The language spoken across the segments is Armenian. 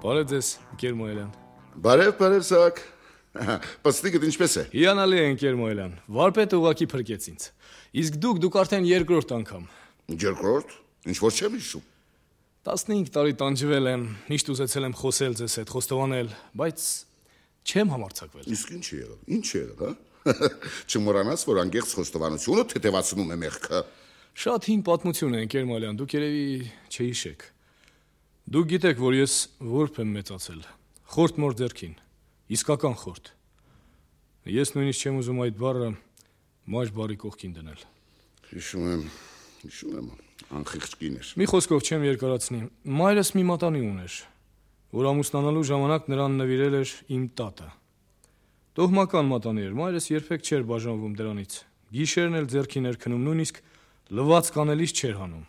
Բարև ձեզ, ընկեր Մոյելյան։ Բարև Սահակ։ Պստիկդ ինչպես է։ Հիանալի է, ընկեր Մոյելյան։ Վարպետը ուղակի փրկեց ինձ։ Իսկ դուք արդեն երկրորդ անգամ։ Երկրորդ։ Ինչ որ չեմ հիշում։ 15 տարի տանջվել եմ, միշտ ուզեցել եմ խոսել ձեզ հետ, խոստովանել, բայց չեմ համարձակվել։ Իսկ ինչ եղավ։ Ինչ եղավ, հա։ Չմոռանաս, որ անգեղծ խոստովանությունը թեթևացնում է մեղքը։ Շատ հին պատմություն է, ընկեր Մոյելյան, դուք երևի չհիշեք։ Դուք գիտեք, որ ես որբ եմ մեծացել։ Խորտ մոր ձեռքին։ Իսկական խորտ։ Ես նույնիսկ չեմ ուզում այդ բառը մաշ բարի կողքին դնել։ Հիշում եմ, անխիղճ կին էր։ Մի խոսքով չեմ երկարացնի։ Մայրս մի մատանի ուներ, որ ամուսնանալու ժամանակ նրան նվիրել էր իմ տատը։ Տոհմական մատանի էր, մայրս երբեք չէր բաժանվում դրանից։ Գիշերն էլ ձեռքին էր քնում, նույնիսկ լվացք անելիս չէր հանում։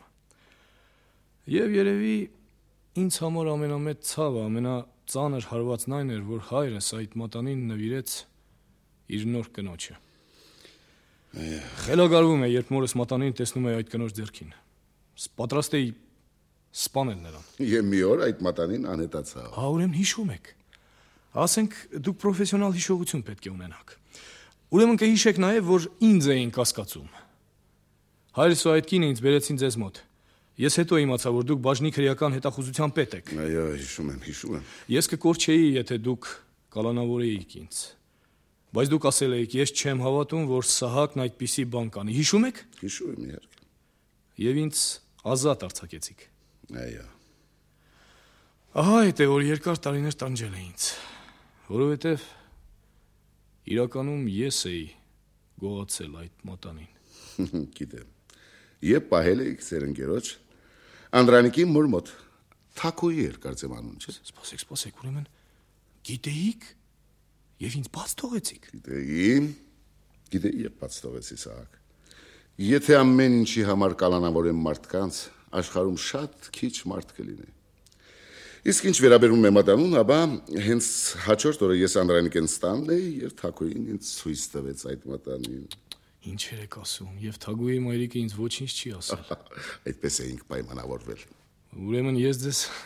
Եվ երևի ինձ համար ամենամեծ ցավը, ամենածանր հարվածն այն էր, որ հայրս այդ մատանին նվիրեց իր նոր կնոջը։ Խելագարվում է, երբ մորս մատանին տեսնում է այդ կնոջ ձեռքին։ Պատրաստ էի սպանել նրան։ Եվ մի օր այդ մատանին անհետացավ։ Հա, ուրեմն հիշում եք։ Ասենք դուք պրոֆեսիոնալ հիշողություն պետք է ունենաք։ Ուրեմն կհիշեք նաև, որ ինձ էին կասկածում։ Հայրս ու այդ կինը ինձ բերեցին ձեզ մոտ։ Ես հետո իմացա, որ դուք բաժնի քրեական հետախուզության պետ եք։ Այո, հիշում եմ։ Ես կկորչեի, եթե դուք կալանավորեիք ինձ։ Բայց դուք ասել էիք, ես չեմ հավատում, որ Սահակն այդպիսի բան կանի։ Հիշում եք։ Հիշում եմ, իհարկե։ Եվ ինձ ազատ արձակեցիք։ Այո։ Ահա այդ է, որ երկար տարիներ տանջել է ինձ, որովհետև իրականում ես էի գողացել այդ մատանին։ Գիտեմ։ Եվ պահել էիք ձեր ընկերոջ Անդրանիկի մոր մոտ։ Թակուի էր կարծեմ անուն, չէ՞։ Սպասեք, ուրեմն գիտեիք եւ ինձ բաց թողեցիք։ Գիտեի եւ բաց թողեցի Սահակ։ Եթե ամեն ինչի համար կալանավորեմ մարդկանց, աշխարհում շատ քիչ մարդ կլինի։ Իսկ ինչ վերաբերում է մատանուն, ապա հենց հաջորդ օրը ես Անդրանիկեն ստանն էի եւ Թակուին ինձ ցույց տվեց այդ մատանին։ Ինչեր եք ասում, եւ Թագուի մայրիկը ինձ ոչինչ չի ասել։ Այդպես էինք պայմանավորվել։ Ուրեմն ես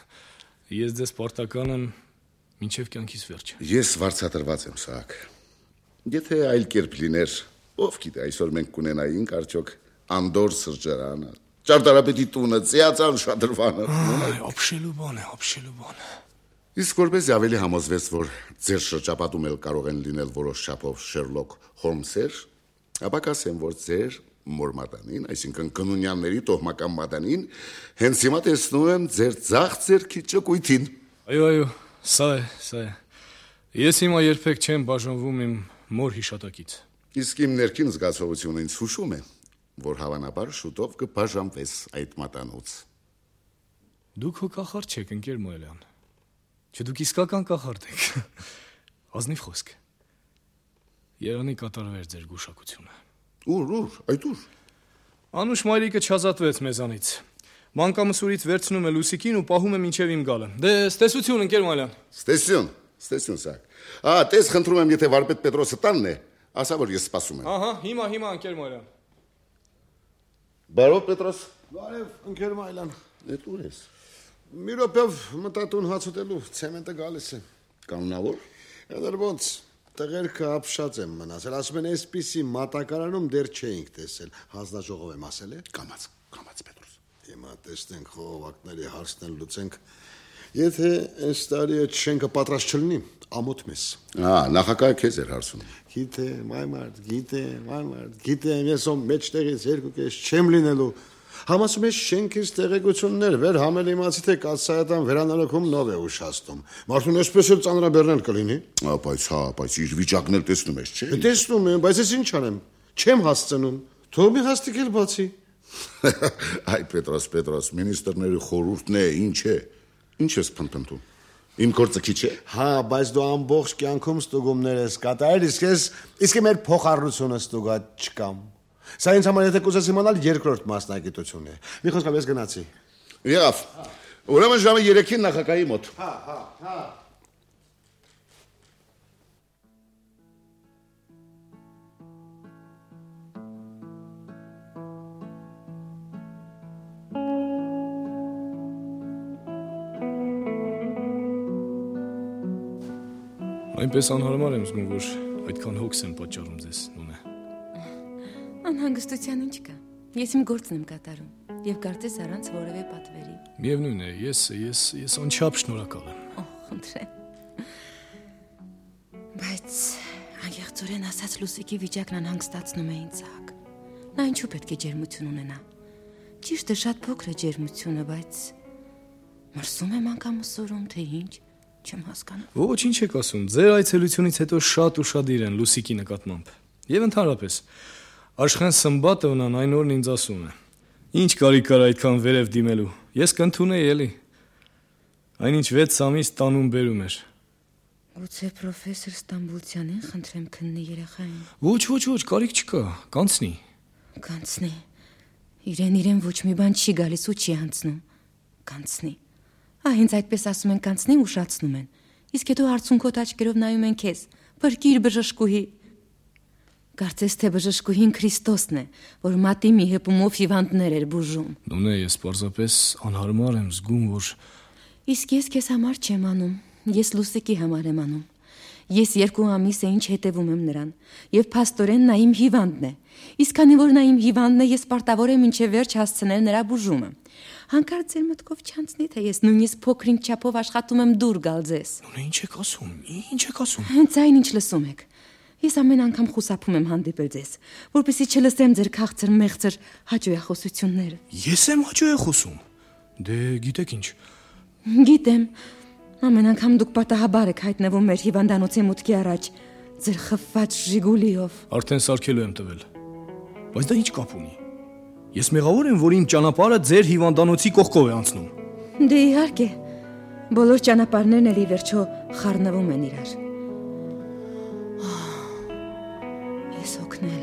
ձեզ պարտական եմ մինչև կյանքիս վերջը։ Ես վարձատրված եմ, Սահակ։ Եթե այլ կերպ լիներ, ով գիտե, այսօր մենք կունենայինք արդյոք Անդոր սրճարանը, Ճարտարապետի տունը, Ծիածան շատրվանը։ Ապշելու բան։ Իսկ որպես ավելի համոզվեց, որ ձեր շրջապատում էլ կարող են լինել որոշ չափով Շերլոկ Հոլմսեր, ապա կասեմ, որ ձեր մոր մատանին, այսինքն կնունյանների տոհմական մատանին, հենց հիմա տեսնում եմ ձեր ձախ ձեռքի ճկույթին։ Այո, սա է։ Ես հիմա երբեք չեմ բաժանվում իմ մոր հիշատակից։ Իսկ իմ ներքին զգացողությունը ինձ հուշում է, որ հավանաբար շուտով կբաժանվես այդ մատանուց։ Դուք հո կախարդ չեք, ընկեր Մոյելյան։ Չէ, դուք իսկական կախարդ եք։ Ազնիվ խոսք։ Երանի կատարվեր ձեր գուշակությունը։ Ուր։ Անուշ մայրիկը չազատվեց մեզանից։ Մանկամսուրից վերցնում է Լուսիկին ու պահում է մինչև իմ գալը։ Դե, ստեսություն, ընկեր Մոյելյան։ Ստեսություն, Սահակ։ Տես խնդրում եմ, եթե վարպետ Պետրոսը տանն է, ասա, որ ես սպասում եմ։ Ահա, հիմա ընկեր Մոյելյան։ Բարով Պետրոս։ Բարև, ընկեր Մայլան։ Էդ ուր ես։ Մի րոպեով մտատուն հաց ուտելու ցեմենտը գալիս է։ Կանոնավոր։ Դեռ ոնց տղերքը ապշած եմ մնացել, ասում են այսպիսի մատակարանում դեռ չէինք տեսել։ Հանձնաժողով եմ ասել է։ Կամաց Պետրոս։ Հիմա տեսնենք խողովակների հարցն լուծենք։ Եթե այս տարի այդ շենքը պատրաստ չլինի, ամոթ մեզ։ Նախագահը քեզ էր հարցում։ Գիտեմ, ես ում մեջտեղից երկու կես չեմ լինելու։ Համասում ես շենքից տեղեկություններ վեր համել իմացի թե կաթսայատան վերանորոգում նով է ուշացնում։ Մարդուն այսպես էլ ծանրաբեռնել կլինի։ Բայց իր վիճակն էլ տեսնում ես, չէ՞։ Տեսնում եմ, բայց ես ինչ անեմ։ Չեմ հասցնում։ Թող մի հաստիկ էլ բացի։ Այ Պետրոս, մինիստրների խորհուրդն է, ինչ է։ Ինչ ես փնփնթում։ Իմ գործը քիչ է։ Հա, բայց դու ամբողջ կյանքում ստուգումներ ես կատարել, իսկ մեր փոխառությունը ստուգած չկամ։ Սա ինձ համար եթե կուզես իմանալ երկրորդ մասնագիտություն է։ Մի խոսքով ես գնացի։ Եղավ։ Ուրեմն ժամը 3-ին նախագահի մոտ։ Հա։ Այնպես անհարմար եմ զգում, որ այդքան հոգս եմ պատճառում ձեզ, Նունե։ Անհանգստության ինչ կա։ Ես իմ գործն եմ կատարում եւ կարծես առանց որևէ պատվերի։ Միևնույն է, ես անչափ շնորհակալ եմ։ Խնդրեմ։ Բայց անկեղծորեն ասած Լուսիկի վիճակն անհանգստացնում է ինձ Սահակ։ Նա ինչու պետք է ջերմություն ունենա։ Ճիշտ է, շատ փոքր է ջերմությունը, բայց մրսում եմ անգամ ուսորում, թե ինչ, չեմ հասկանում։ Ոչ, ինչ եք ասում, ձեր այցելությունից հետո շատ ուշադիր են Լուսիկի նկատմամբ։ Եվ ընդհանրապես Աշխեն Սմբատովնան այն օրն ինձ ասում է. Ինչ կարիք կար այդքան վերև դիմելու։ Ես կընդունեի էլի։ Այնինչ 6 ամիս տանում բերում էր։ Գուցե պրոֆեսոր Ստամբուլցյանին խնդրեմ քննի երեխային։ Ոչ, կարիք չկա, կանցնի։ Կանցնի։ Իրեն ոչ մի բան չի գալիս ու չի անցնում։ Կանցնի։ Հենց այդպես ասում են կանցնի, ուշացնում են։ Իսկ հետո արցունքոտ աչքերով նայում են քեզ։ Բրկիր բժշկուհի։ Կարծես թե բժշկուհին Քրիստոսն է, որ մատի մի հպումով հիվանդներ էր բուժում։ Նունե, ես պարզապես անհարմար եմ զգում, որ Իսկ ես քեզ համար չեմ անում, ես Լուսիկի համար եմ անում։ Ես 2 ամիս է ինչ հետևում եմ նրան, եւ փաստորեն նա իմ հիվանդն է։ Իսկ քանի որ նա իմ հիվանդն է, ես պարտավոր եմ մինչև վերջ հասցնել նրա բուժումը։ Հանկարծ ձեր մտքով չանցնի, թե ես նույնիսկ փոքրինչ չափով աշխատում եմ դուր գալ ձեզ։ Նունե, ինչ եք ասում։ Հենց այն ինչ լսում եք։ Ես ամեն անգամ խուսափում եմ հանդիպել ձեզ, որպեսզի չլսեմ ձեր քաղցր մեղցր հաճոյախոսությունները։ Ես եմ հաճոյախոսում։ Դե գիտեք ինչ։ Գիտեմ։ Ամեն անգամ դուք պատահաբար եք հայտնվում մեր հիվանդանոցի մուտքի առաջ, ձեր խփված Ժիգուլիով։ Արդեն սարքելու եմ տվել։ Բայց դա ինչ կապ ունի։ Ես մեղավոր եմ, որ իմ ճանապարհը ձեր հիվանդանոցի կողքով է անցնում։ Դե իհարկե, բոլոր ճանապարհներն էլի վերջո խառնվում են իրար։ Ես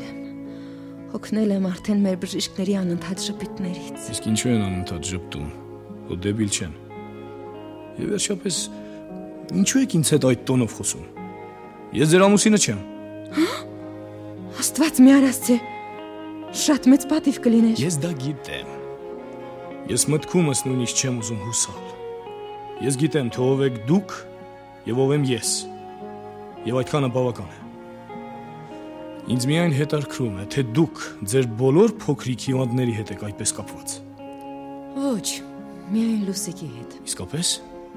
հոգնել եմ արդեն մեր բժիշկների անընդհատ ժպիտներից։ Իսկ ինչու են անընդհատ ժպտում, որ դեբիլ չեն։ Եվ վերջապես, ինչու եք ինձ հետ այդ տոնով խոսում։ Ես ձեր ամուսինը չեմ։ Աստված մի արասցե, շատ մեծ պատիվ կլիներ։ Ես դա գիտեմ։ Ես մտքումս նույնիսկ չեմ ուզում հուսալ։ Ես գիտեմ, թե ով եք դուք եւ ով եմ ես։ Եվ այդքանը բավական է։ Ինձ միայն հետաքրքրում է, թե դուք ձեր բոլոր փոքրիկ հիվանդների հետ եք այդպես կապված։ Ոչ, միայն Լուսիկի հետ։ Իսկապես։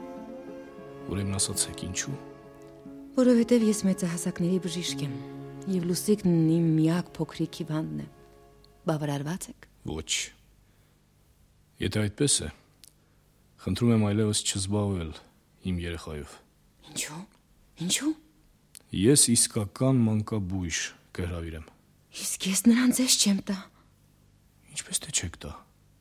Ուրեմն ասացեք ինչու։ Որովհետև ես մեծահասակների բժիշկ եմ, եւ Լուսիկն իմ միակ փոքրիկ հիվանդն է։ Բավարարված եք։ Ոչ։ Եթե այդպես է, խնդրում եմ այլևս չզբաղվել իմ երեխայով։ Ինչու։ Ես իսկական մանկաբույժ կհրավիրեմ։ Իսկ ես նրան ձեզ չեմ տա։ Ինչպես թե չեք տա։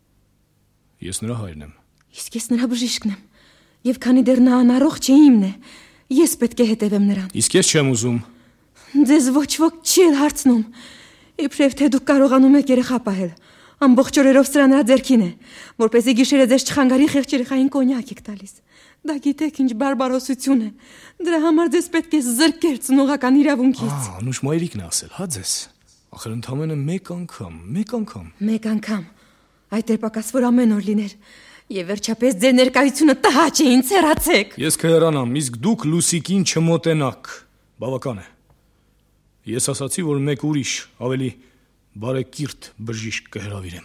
Ես նրա հայրն եմ։ Իսկ ես նրա բժիշկն եմ։ Եվ քանի դեռ նա անառողջ է իմն է, ես պետք է հետևեմ նրան։ Իսկ ես չեմ ուզում։ Ձեզ ոչ ոք չի հարցնում։ Իբրև թե դուք կարողանում եք երեխա պահել։ Ամբողջ օրերով սրա նրա ձեռքին է, որպեսզի գիշերը ձեզ չխանգարի խեղճ երեխային կոնյակ եք տալիս։ Դա գիտեք ինչ բարբարոսություն է։ Դրա համար ձեզ պետք է զրկել ծնողական իրավունքից։ Անուշ մայրիկն է ասել, հա ձեզ։ Ախր ընդամենը մեկ անգամ։ Մեկ անգամ։ Այդ էր պակաս, որ ամեն օր լիներ։ Եվ վերջապես ձեր ներկայությունը տհաճ է, ինձ հեռացեք։ Ես կհեռանամ, իսկ դուք Լուսիկին չմոտենաք։ Բավական է։ Ես ասացի, որ մեկ ուրիշ, ավելի բարեկիրթ բժիշկ կհրավիրեմ։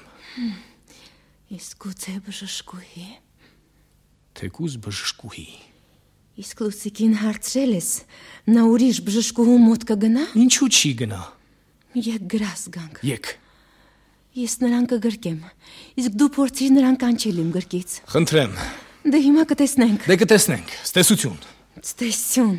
Իսկ գուցե բժշկուհի։ Թեկուզ բժշկուհի։ Իսկ Լուսիկին հարցրել ես, նա ուրիշ բժշկուհու մոտ կգնա։ Ինչու չի գնա։ Եկ գրաս գանք։ Եկ։ Ես նրան կգրկեմ, իսկ դու փորձիր նրան կանչել իմ գրկից։ Խնդրեմ։ Դե հիմա կտեսնենք։ Դե կտեսնենք։ Ստեսություն։ Ստեսություն։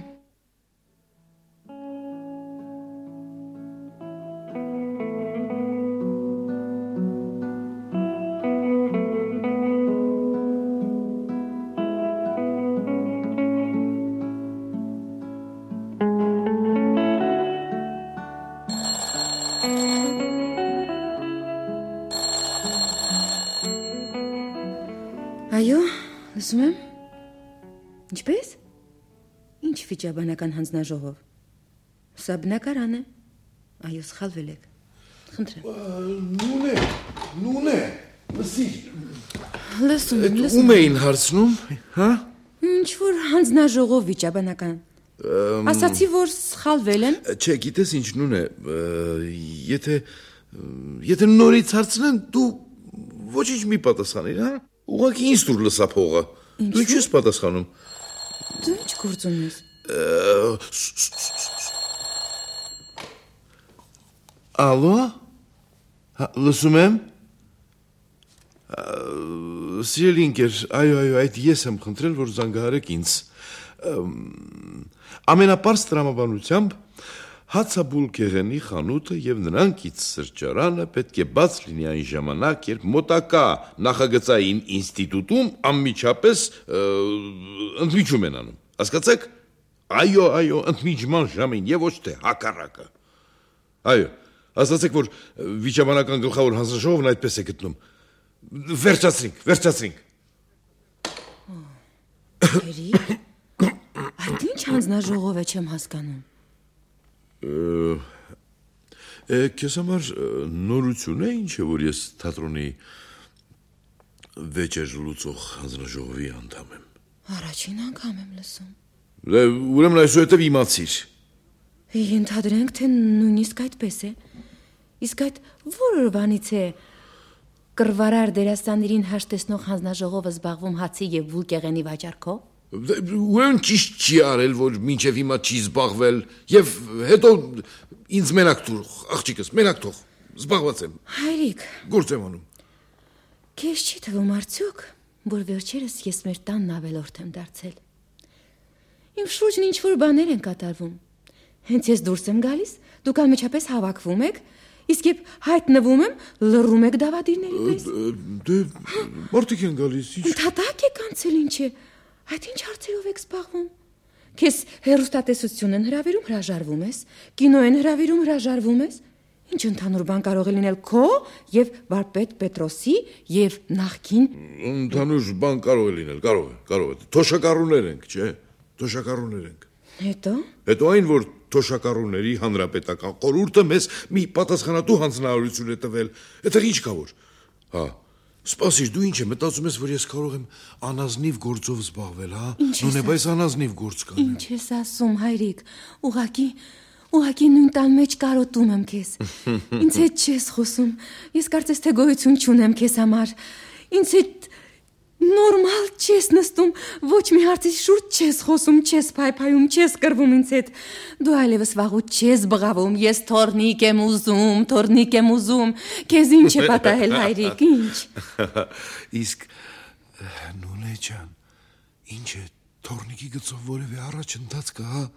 Այո, լսում եմ։ Ինչպես։ Ինչ վիճաբանական հանձնաժողով։ Սա բնակարան է։ Այո, սխալվել եք։ Խնդրեմ։ Նունե, լսի։ Լսում եմ։ Ում էին հարցնում, հա։ Ինչ որ հանձնաժողով վիճաբանական։ Ասացի, որ սխալվել եմ։ Չէ, գիտես ինչ նուն է, եթե նորից հարցնեն, դու ոչինչ մի պատասխանիր, հա? Ուղղակի ինձ դուր լսա փողը։ Դու ինչ ես պատասխանում։ Դու ինչ գործ ունես։ Ալո։ Լսում եմ։ Սիրելի ինքեր, այո, այդ ես եմ խնդրել, որ զանգահարեք ինձ։ Ամենապարզ տրամաբանությամբ հացաբուլկեղենի խանութը եւ նրանքից սրճարանը պետք է բաց լինի այն ժամանակ, երբ մոտակա նախագծային ինստիտուտում անմիջապես ընդմիջում են անում։ Հասկացեք։ Այո, ընդմիջման ժամին եւ ոչ թե հակառակը։ Այո, ասացեք, որ վիճաբանական գլխավոր հանձնաժողովն այդպես է գտնում։ Վերջացրինք։ Այդ ինչ հանձնաժողով է, չեմ հասկանում։ Քեզ համար նորություն է ինչ է, որ ես թատրոնի վեճեր լուծող հանձնաժողովի անդամ եմ։ Առաջին անգամ եմ լսում։ Ուրեմն այսուհետև իմացիր։ Ենթադրենք, թե նույնիսկ այդպես է։ Իսկ այդ որ օրվանից է կռվարար դերասաններին հաշտեցնող հանձնաժողովը զբաղվում հացի եւ վուլկեղենի վաճառքով։ Ուրեմն ճիշտ չի արել, որ մինչև հիմա չի զբաղվել եւ հետո ինձ մենակ թող, աղջիկս, մենակ թող, զբաղված եմ։ Հայրիկ, գործ եմ անում։ քեզ չի թվում արդյոք, որ վերջերս ես մեր տանն ավելորդ եմ դարձել։ Իմ շուրջն ինչ-որ բաներ են կատարվում։ Հենց ես դուրս եմ գալիս, դուք անմիջապես հավաքվում եք, իսկ երբ հայտնվում եմ, լռում եք դավադիրների պես։ Դե մարդիկ են գալիս, ինչ։ Ընդհատակ եք անցել ինչ է։ Այդ ինչ հարցերով եք զբաղվում։ Քեզ հեռուստատեսություն են հրավիրում, հրաժարվում ես, կինո են հրավիրում, հրաժարվում ես։ Ինչ ընդհանուր բան կարող է լինել քո եւ վարպետ Պետրոսի եւ նախկին։ Ընդհանուր բան կարող է լինել, կարող է։ Թոշակառուներ ենք, չէ՞։ Թոշակառուներ ենք։ Հետո այն, որ թոշակառուների հանրապետական խորհուրդը մեզ մի պատասխանատու հանձնարարություն է տվել։ Այդտեղ ինչ կա որ։ Հա։ Սպասիր, դու ինչ է մտածում ես, որ ես կարող եմ անազնիվ գործով զբաղվել, հա։ Նույն է, բայց անազնիվ գործ կանեմ։ Ինչ ես ասում, հայրիկ։ Ուղղակի նույն տան մեջ կարոտում եմ քեզ։ Ինձ հետ չես խոսում։ Ես կարծես թե գոյություն չունեմ քեզ համար։ Ինձ հետ նորմալ չես նստում, ոչ մի հարցի շուրջ չես խոսում, չես փայփայում, չես կռվում ինձ հետ։ Դու այլևս վաղուց չես բղավում, ես թորնիկ եմ ուզում, քեզ ինչ է պատահել, հայրիկ, ինչ։ Իսկ Նունե ջան, ինչ է թորնիկի գծով որևէ առաջընթաց կա, հա։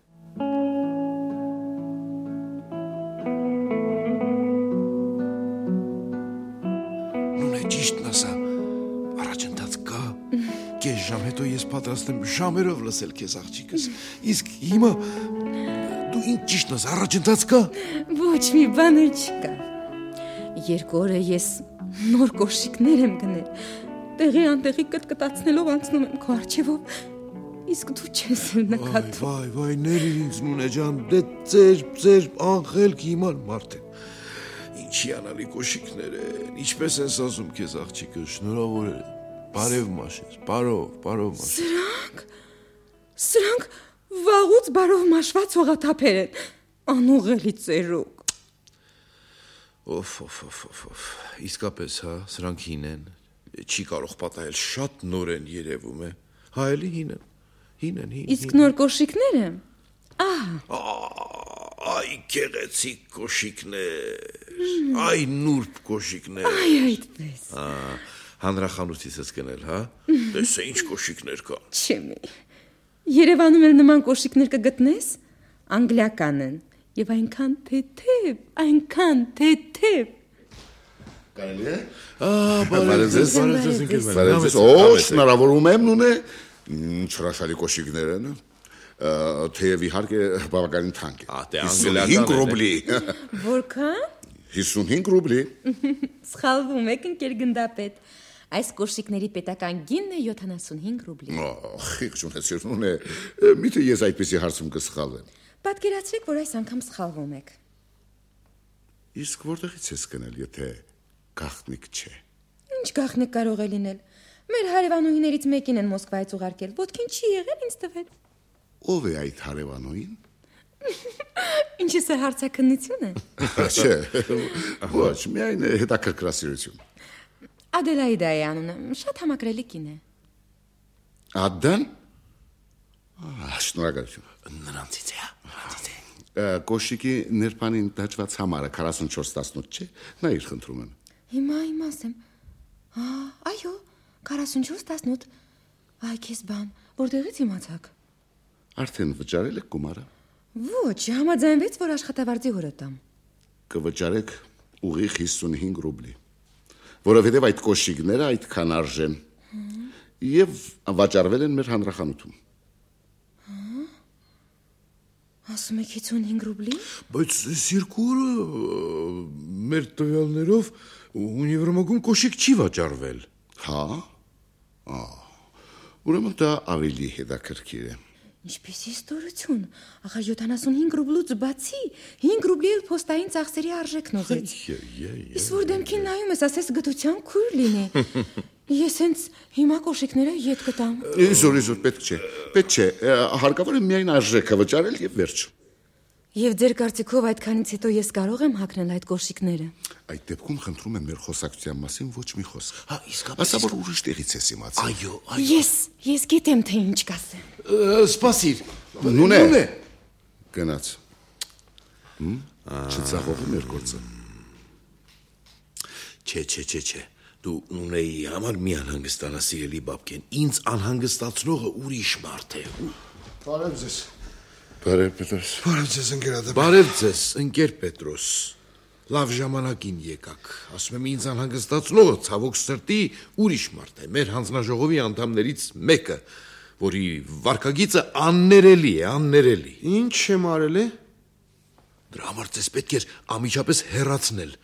Նունե ճիշտն ասա, առաջընթաց կա։ Կես ժամ հետո ես պատրաստ եմ ժամերով լսել քեզ աղջիկս։ Իսկ հիմա դու ինչ ճիշտն ասա, առաջընթաց կա։ Ոչ մի բան չկա։ Երկու օր է ես նոր կոշիկներ եմ գնել։ Տեղի անտեղի կտկտացնելով անցնում եմ քո առջևով։ Իսկ դու չես նկատում։ Վայ, ների ինձ Նունե ջան, դե ծեր անգելք հիմար մարդ եմ։ Ինչի անալի կոշիկներ են, ինչպես են սազում քեզ աղջիկը, շնորհավոր է։ Բարև մաշես, բարով մաշես։ Սրանք վաղուց բարով մաշված հողաթափեր են, անուղելի ծերուկ։ Օֆ, իսկապես, հա, սրանք հին են, չի կարող պատահել, շատ նոր են երևում է, հա էլի հին են։ Իսկ նոր կոշիկները, Այ գեղեցիկ կոշիկներ, այ նուրբ կոշիկներ։ Այ այդպես։ Հանրախանութից ես գնել, հա։ Տեսա ինչ կոշիկներ կան։ Չեմի։ Երևանում էլ նման կոշիկներ կգտնես, անգլիական են, եւ այնքան թեթև։ Կարելի է։ Բարև ձեզ։ Շնորհավորում եմ Նունե, ինչ հրաշալի կոշիկներ են։ Թեև իհարկե բավականին թանկ է։ Դե անգլիական 55 ռուբլի։ Որքան։ 55 ռուբլի։ Սխալվում եք, ընկեր գնդապետ։ Այս կոշիկների պետական գինն է 75 ռուբլի։ Խիղճ ունեցիր Նունե, միթե ես այդպեսի հարցում կսխալվեմ։ Պատկերացրեք, որ այս անգամ սխալվում եք։ Իսկ որտեղից ես գնել, եթե գաղտնիք չէ։ Ինչ գաղտնիք կարող է լինել։ Մեր հարևանուհիներից մեկին են Մոսկվայից ուղարկել, ոտքին չի եղել, ինձ տվել։ ով է այդ հարևանուին։ Ինչպես է հարցակնություն է։ Չէ, ոչ, միայն հետաքրքրասիրություն։ Ադելայիդա է անունը, շատ համակրելի կին է։ Ադան։ Շնորհակալություն։ Նրանցից է, նրանցից է։ Կոշիկի ներբանին տաճված համարը 44-18 չէ։ Նայիր, խնդրում եմ։ Հիմա ասեմ։ Այո, 44-18։ Այ քեզ բան, որտեղից իմացաք։ Արդեն վճարել եք գումարը։ Ոչ, համաձայնվեց, որ աշխատավարձի օրը տամ։ Կվճարեք ուղիղ 55 ռուբլի, որովհետև այդ կոշիկները այդքան արժեն եւ վաճառվել են մեր հանրախանութում։ Ասում եք 55 ռուբլի։ Բայց այս երկու օրը մեր տվյալներով ունիվերմագում կոշիկ չի վաճառվել։ Հա։ Ուրեմն դա ավելի հետաքրքիր է։ Ինչպես ստորություն, ախր 75 ռուբլուց բացի 5 ռուբլի էլ փոստային ծախսերի արժեքն ուղեց։ Իսկ որ դեմքին նայում ես, ասես գտության քույր լինի։ Ես հենց հիմա կոշիկները ետ կտամ։ Իզոր, պետք չէ։ Պետք չէ, հարկավոր է միայն արժեքը վճարել եւ վերջ։ Եվ ձեր կարծիքով այդքանից հետո ես կարող եմ հագնել այդ կոշիկները։ Այդ դեպքում խնդրում եմ մեր խոսակցության մասին ոչ մի խոսք։ Հա, իսկապես։ Ասա որ ուրիշ տեղից ես իմացել։ Այո։ Ես գիտեմ թե ինչ կասեմ։ Սպասիր։ Նունե։ Գնաց։ Չծաղողում էր գործը։ Չէ։ Դու Նունեի համար մի անհանգստանա, սիրելի բաբկեն։ Ինձ անհանգստացնողը ուրիշ մարդ է։ Բարև ձեզ։ Բարև Պետրոս։ Բարև ձեզ, ընկեր Ադամ։ Բարև ձեզ, ընկեր Պետրոս։ Լավ ժամանակին եկաք։ Ասում եմ ինձ անհանգստացնողը ցավոք սրտի ուրիշ մարդ է։ Մեր հանձնաժողովի անդամներից մեկը, որի վարքագիծը աններելի է, աններելի։ Ինչ եմ արել է։ Դրա համար ձեզ պետք էր ամիջապես հեռացնել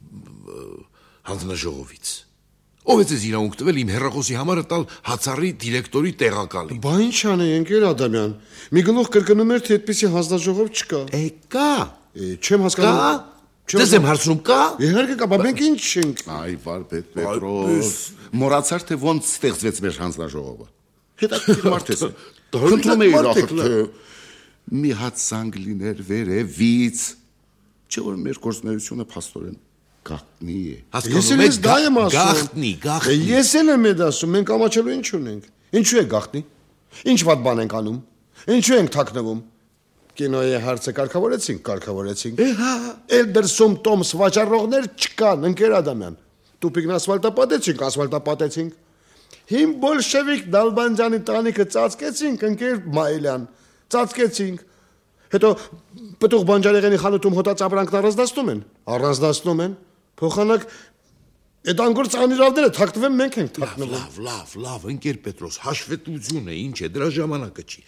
հանձնաժողովից։ Ով է ձեզ իրավունք տվել իմ հեռախոսի համարը տալ հացառի դիրեկտորի տեղակալին։ Բա ինչ անե, ընկեր Ադամյան։ Մի գլուխ կրկնում էր, թե այդպիսի հանձնաժողով չկա։ Կա։ Չեմ հասկանում։ Ձեզ եմ հարցնում, կա։ Իհարկե կա, բա մենք ինչ ենք։ Այ վարպետ Պետրոս, մոռացար թե ոնց ստեղծվեց մեր հանձնաժողովը։ Հետաքրքիր մարդ ես։ Խնդրում եմ ախր թե մի հատ զանգ լիներ վերևից, չէ որ մեր գործունեությունը փաստորեն գաղտնի է։ Ես էլ դա եմ ասում։ Գաղտնի։ Ես էլ եմ ասում, մենք ամաչելու ինչ ունենք։ Ինչու է գաղտնի։ Ինչ վատ բան ենք անում։ Ինչու ենք թաքնվում։ Կինոյի հարցը կարգավորեցինք։ Էլ դրսում տոմս վաճառողներ չկան, ընկեր Ադամյան։ Տուպիկն ասֆալտապատեցինք։ Հին բոլշևիկ Դալբանջանի տանիքը ծածկեցինք, ընկեր Մայլյան։ Ծածկեցինք։ Հետո պտուղ բանջարեղենի խանութում հոտած ապրանքն առանձնացնում են։ Փոխանակ այդ անգործ անիրավները թաքնվում մենք ենք թաքնվում։ Լավ, ընկեր Պետրոս, հաշվետվություն է, ինչ է, դրա ժամանակը չի։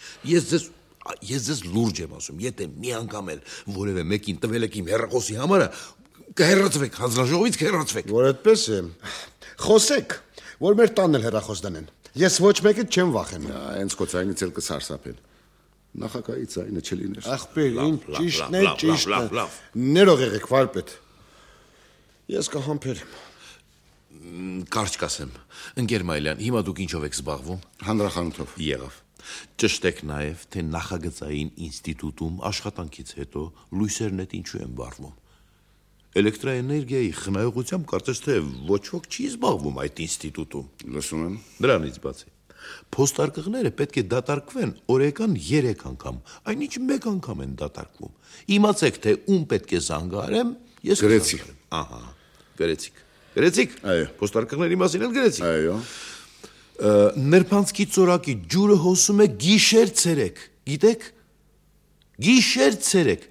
Ես ձեզ լուրջ եմ ասում, եթե մի անգամ էլ որևէ մեկին տվել եք իմ հեռախոսի համարը, կհեռացվեք, հանձնաժողովից կհեռացվեք։ Որ այդպես է։ Խոսեք, որ մեր տանն էլ հեռախոս դնեն։ Ես ոչ մեկից չեմ վախենում։ Հենց կոծայինից էլ կսարսափեն։ Նախագահի ձայնը չլիներ։ Ախպեր, ինչ ճիշտն է։ Ներող եղեք, վարպետ։ Ես կհամբերեմ։ Կարճ կասեմ, ընկեր Մայլյան, հիմա դուք ինչով եք զբաղվում։ Հանրախանութով։ Եղավ։ Ճշտեք նաև, թե նախագծային ինստիտուտում աշխատանքից հետո լույսերն այդ ինչու են վառվում։ Էլեկտրաէներգիայի խնայողությամբ կարծես թե ոչ ոք չի զբաղվում այդ ինստիտուտում։ Լսում եմ։ Դրանից բացի փոստարկղները պետք է դատարկվեն օրական 3 անգամ, այնինչ 1 անգամ են դատարկվում։ Իմացեք, թե ում պետք է զանգարեմ, ես գրեցի։ Ահա, գրեցիք։ Այո։ Փոստարկղների մասին էլ գրեցիք։ Այո։ Ներփանցքի ծորակի ջուրը հոսում է գիշեր-ցերեկ, գիտեք։ Գիշեր-ցերեկ։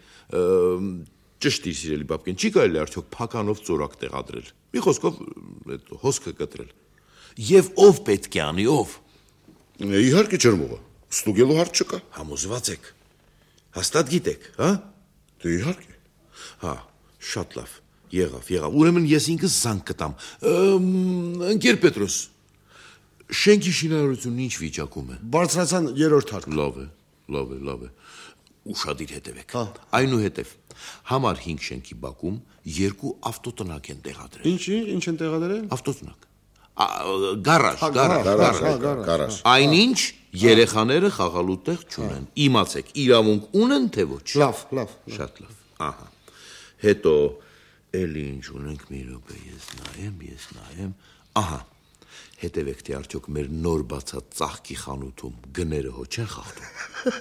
Ճշտի սիրելի բաբկեն, չի կարելի արդյոք փականով ծորակ տեղադրել։ Մի խոսքով այդ հոսքը կտրել։ Եվ ով պետք է անի, ով։ Իհարկե ջրմուղը։ Ստուգելու հարց չկա։ Համոզված եք։ Հաստատ գիտեք, հա։ Դե իհարկե։ Հա, շատ լավ։ Եղավ։ Ուրեմն ես ինքս զանգ կտամ։ Ընկեր Պետրոս, շենքի շինարարությունն ինչ վիճակում է։ Բարձրացան 3-րդ հարկը։ Լավ է։ Ուշադիր հետևեք։ Այնուհետև համար 5 շենքի բակում 2 ավտոտնակ են տեղադրել։ Ինչ են տեղադրել։ Ավտոտնակ։ Գարաժ։ Այնինչ երեխաները խաղալու տեղ չունեն։ Իմացեք, իրավունք ունեն թե ոչ։ Լավ։ Շատ լավ։ Ահա։ Հետո էլի ինչ ունենք մի րոպե, ես նայեմ։ Ահա։ Հետևեք, թե արդյոք մեր նոր բացած ծաղկի խանութում գները հո չեն խախտում։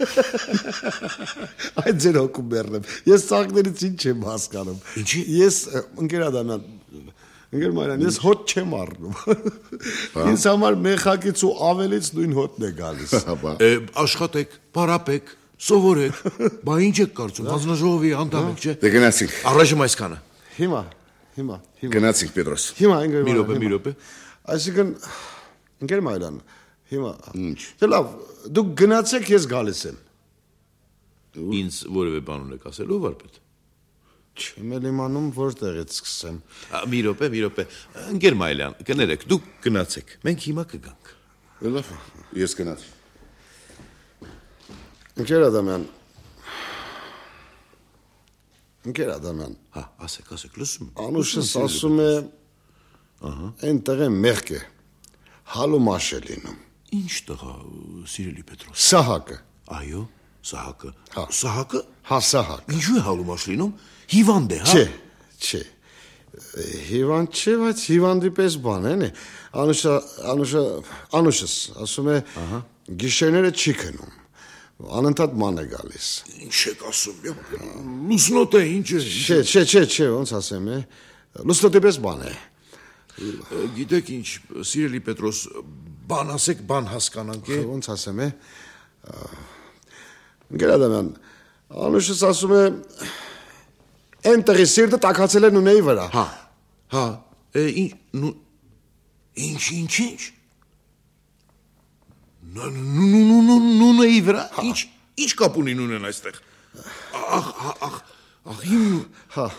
Այդ ձեր հոգում մեռնեմ։ Ես ծաղկներից ինչ եմ հասկանում։ Ինչի՞։ Ես ընկեր Ադամյան, ընկեր Մարյան, ես հոտ չեմ առնում։ Ինձ համար մեխակից ու ավելից նույն հոտն է գալիս։ Աշխատեք, պարապեք, սովորեք։ Բա ինչ եք կարծում, հանձնաժողովի անդամ եք, չէ՞։ Դե գնացինք։ Առայժմ այսքանը։ Հիմա։ Գնացինք Պետրոս։ Հիմա ընկեր Մի Մարյան։ րոպե։ Այսինքն ընկեր Մարյան, հիմա։ Ինչ։ Դե լավ, դուք գնացեք, ես գալիս եմ։ Ինձ որևէ բան ունեք ասելու, վարպետ։ Չեմ էլ իմանում որտեղից սկսեմ։ Մի րոպե։ Ընկեր Մայլյան, կներեք, դուք գնացեք։ Մենք հիմա կգանք։ Լավ, ես գնացի։ Ընկեր Ադամյան։ Հա, ասեք, լսում։ Անուշս ասում է այնտեղ է մեղք է։ Հալումաշ է լինում։ Ինչ տղա, սիրելի Պետրոս։ Սահակը։ Այո, Սահակը։ Հա։ Սահակը։ Հա, Սահակ։ Ինչու է հալումաշ լինում։ Հիվանդ է, հա։ Չէ։ Հիվանդ չէ, բայց հիվանդի պես բան է։ Անուշս ասում է գիշերները չի քնում։ Անընդհատ ման է գալիս։ Ինչ եք ասում։ Լուսնոտ է, ինչ է։ Չէ, ոնց ասեմ, լուսնոտի պես բան է։ Գիտեք ինչ, սիրելի Պետրոս, բան ասեք, բան հասկանանք է։ Ոնց ասեմ, ընկեր Ադամյան, Անուշս ասում է այնտեղի սիրտը տաքացել է նունեի վրա։ Հա, ինչ։ Նունեի վրա։ Ինչ կապ ունի նունեն այստեղ։ Ախ, իմ։ Հա։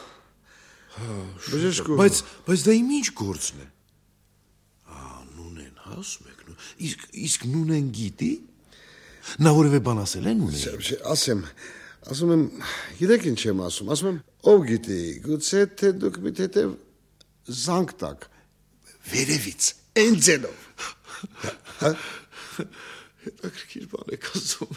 Բայց դա իմ ինչ գործն է։ Նունեն, հա, ասում եք, իսկ նունեն գիտի։ Նա որևէ բան ասել է նունեն։ Ասում եմ, գիտեք ինչ եմ ասում, ասում եմ, ով գիտի, գուցե թե դուք մի թեթև զանգ տակ, վերևից, են ձենով։ Հետաքրքիր բան եք ասում։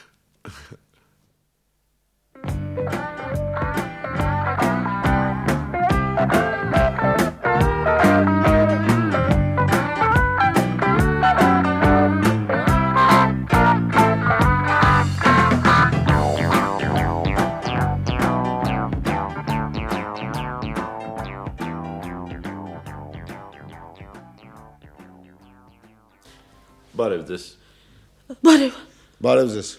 Բարև ձեզ։ Բարև ձեզ։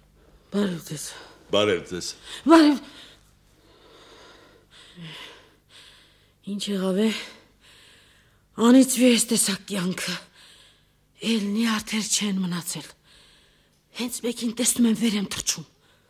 Ինչ եղավ է։ Անիծվի էս տեսակ կյանքը։ Էլնի արդեր չեն մնացել։ Հենց մեկին տեսնում եմ վեր եմ թռչում։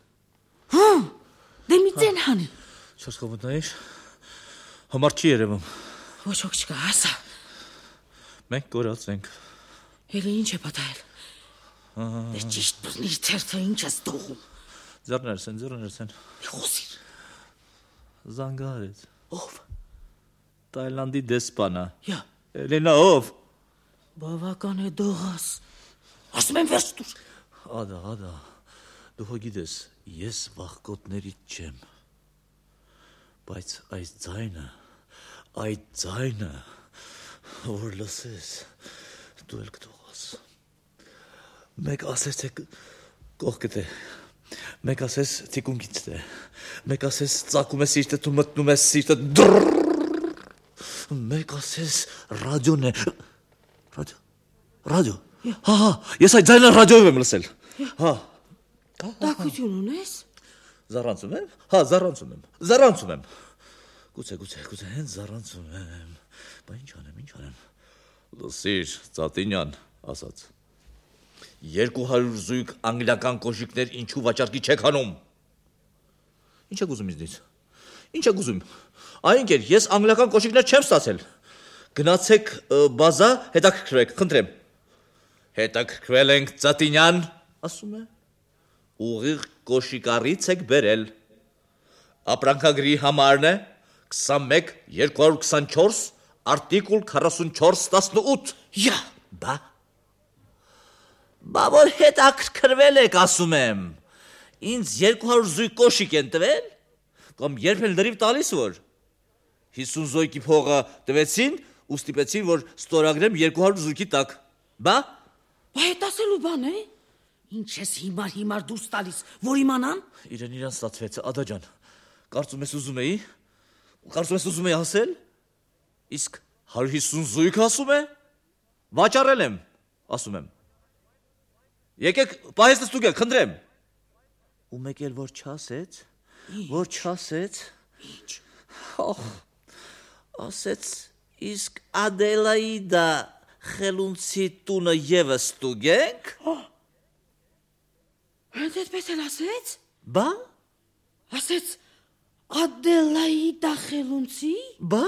Դե մի ձեն հանի։ Չարխովում նայես։ Համար չի երևում։ Ոչ ոք չկա, ասա։ Մենք կորած ենք։ Էլի ինչ է պատահել։ Դե ճիշտ բռնի թերթը ինչ ես դողում։ Ձեռներս են։ Մի խոսիր։ Զանգարեց։ Ով։ Թայլանդի դեսպանա։ Յա։ Էլենա ով։ Բավական է դողաս։ Ասում եմ վերջ դուր։ Ադա, դու հո գիտես, ես վախկոտներից չեմ։ Բայց այս ձայնը, որ լսես, դու էլ կտողաս։ Մեկ ասես թե կողքդ է, մեկ ասես թիկունքից է, մեկ ասես ծակում է սիրտը, դու մտնում ես սիրտը, մեկ ասես ռադիոն է, ռադիո, հա, ես այդ ձայնը ռադիոյով եմ լսել, հա։ Տակություն ունես։ Զառանցում եմ, գուցե հենց զառանցում եմ, բա ինչ անեմ, լսիր, Ծատինյան ասաց, 200 զույգ անգլիական կոշիկներ ինչու վաճառքի չեք հանում։ Ինչ եք ուզում ինձնից։ Այն ընկեր, ես անգլիական կոշիկներ չեմ ստացել։ Գնացեք բազա, հետաքրքրեք, խնդրեմ։ Հետաքրքրվել ենք, Ծատինյան, ասում է։ Ուղիղ կոշիկարից եք բերել։ Ապրանքագրի համարն է 21224 Արտիկուլ 44-18։ Յա, Բա որ հետաքրքրվել եք, ասում եմ։ Ինձ 200 զույգ կոշիկ են տվել, կամ երբ են լրիվ տալիս որ 50 զույգի փողը տվեցին ու ստիպեցին որ ստորագրեմ 200 զույգի տակ։ Բա այդ ասելու բան է։ Ինչ ես հիմար դուրս տալիս, որ իմանան։ իրեն ստացվեց, Ադա ջան։ Կարծում ես ուզում էի ասել։ Իսկ 150 զույգ ասում է։ Վաճառել եմ, ասում եմ։ Եկեք, պահեստը ստուգել, խնդրեմ։ Ու մեկ էլ որ չասեց, Ինչ։ ասեց, իսկ Ադելաիդա խելունցի տունը եւս ստուգենք։ Հենց այդպես էլ ասեց։ Բա։ Ասեց Ադելաիդա խելունցի։ Բա։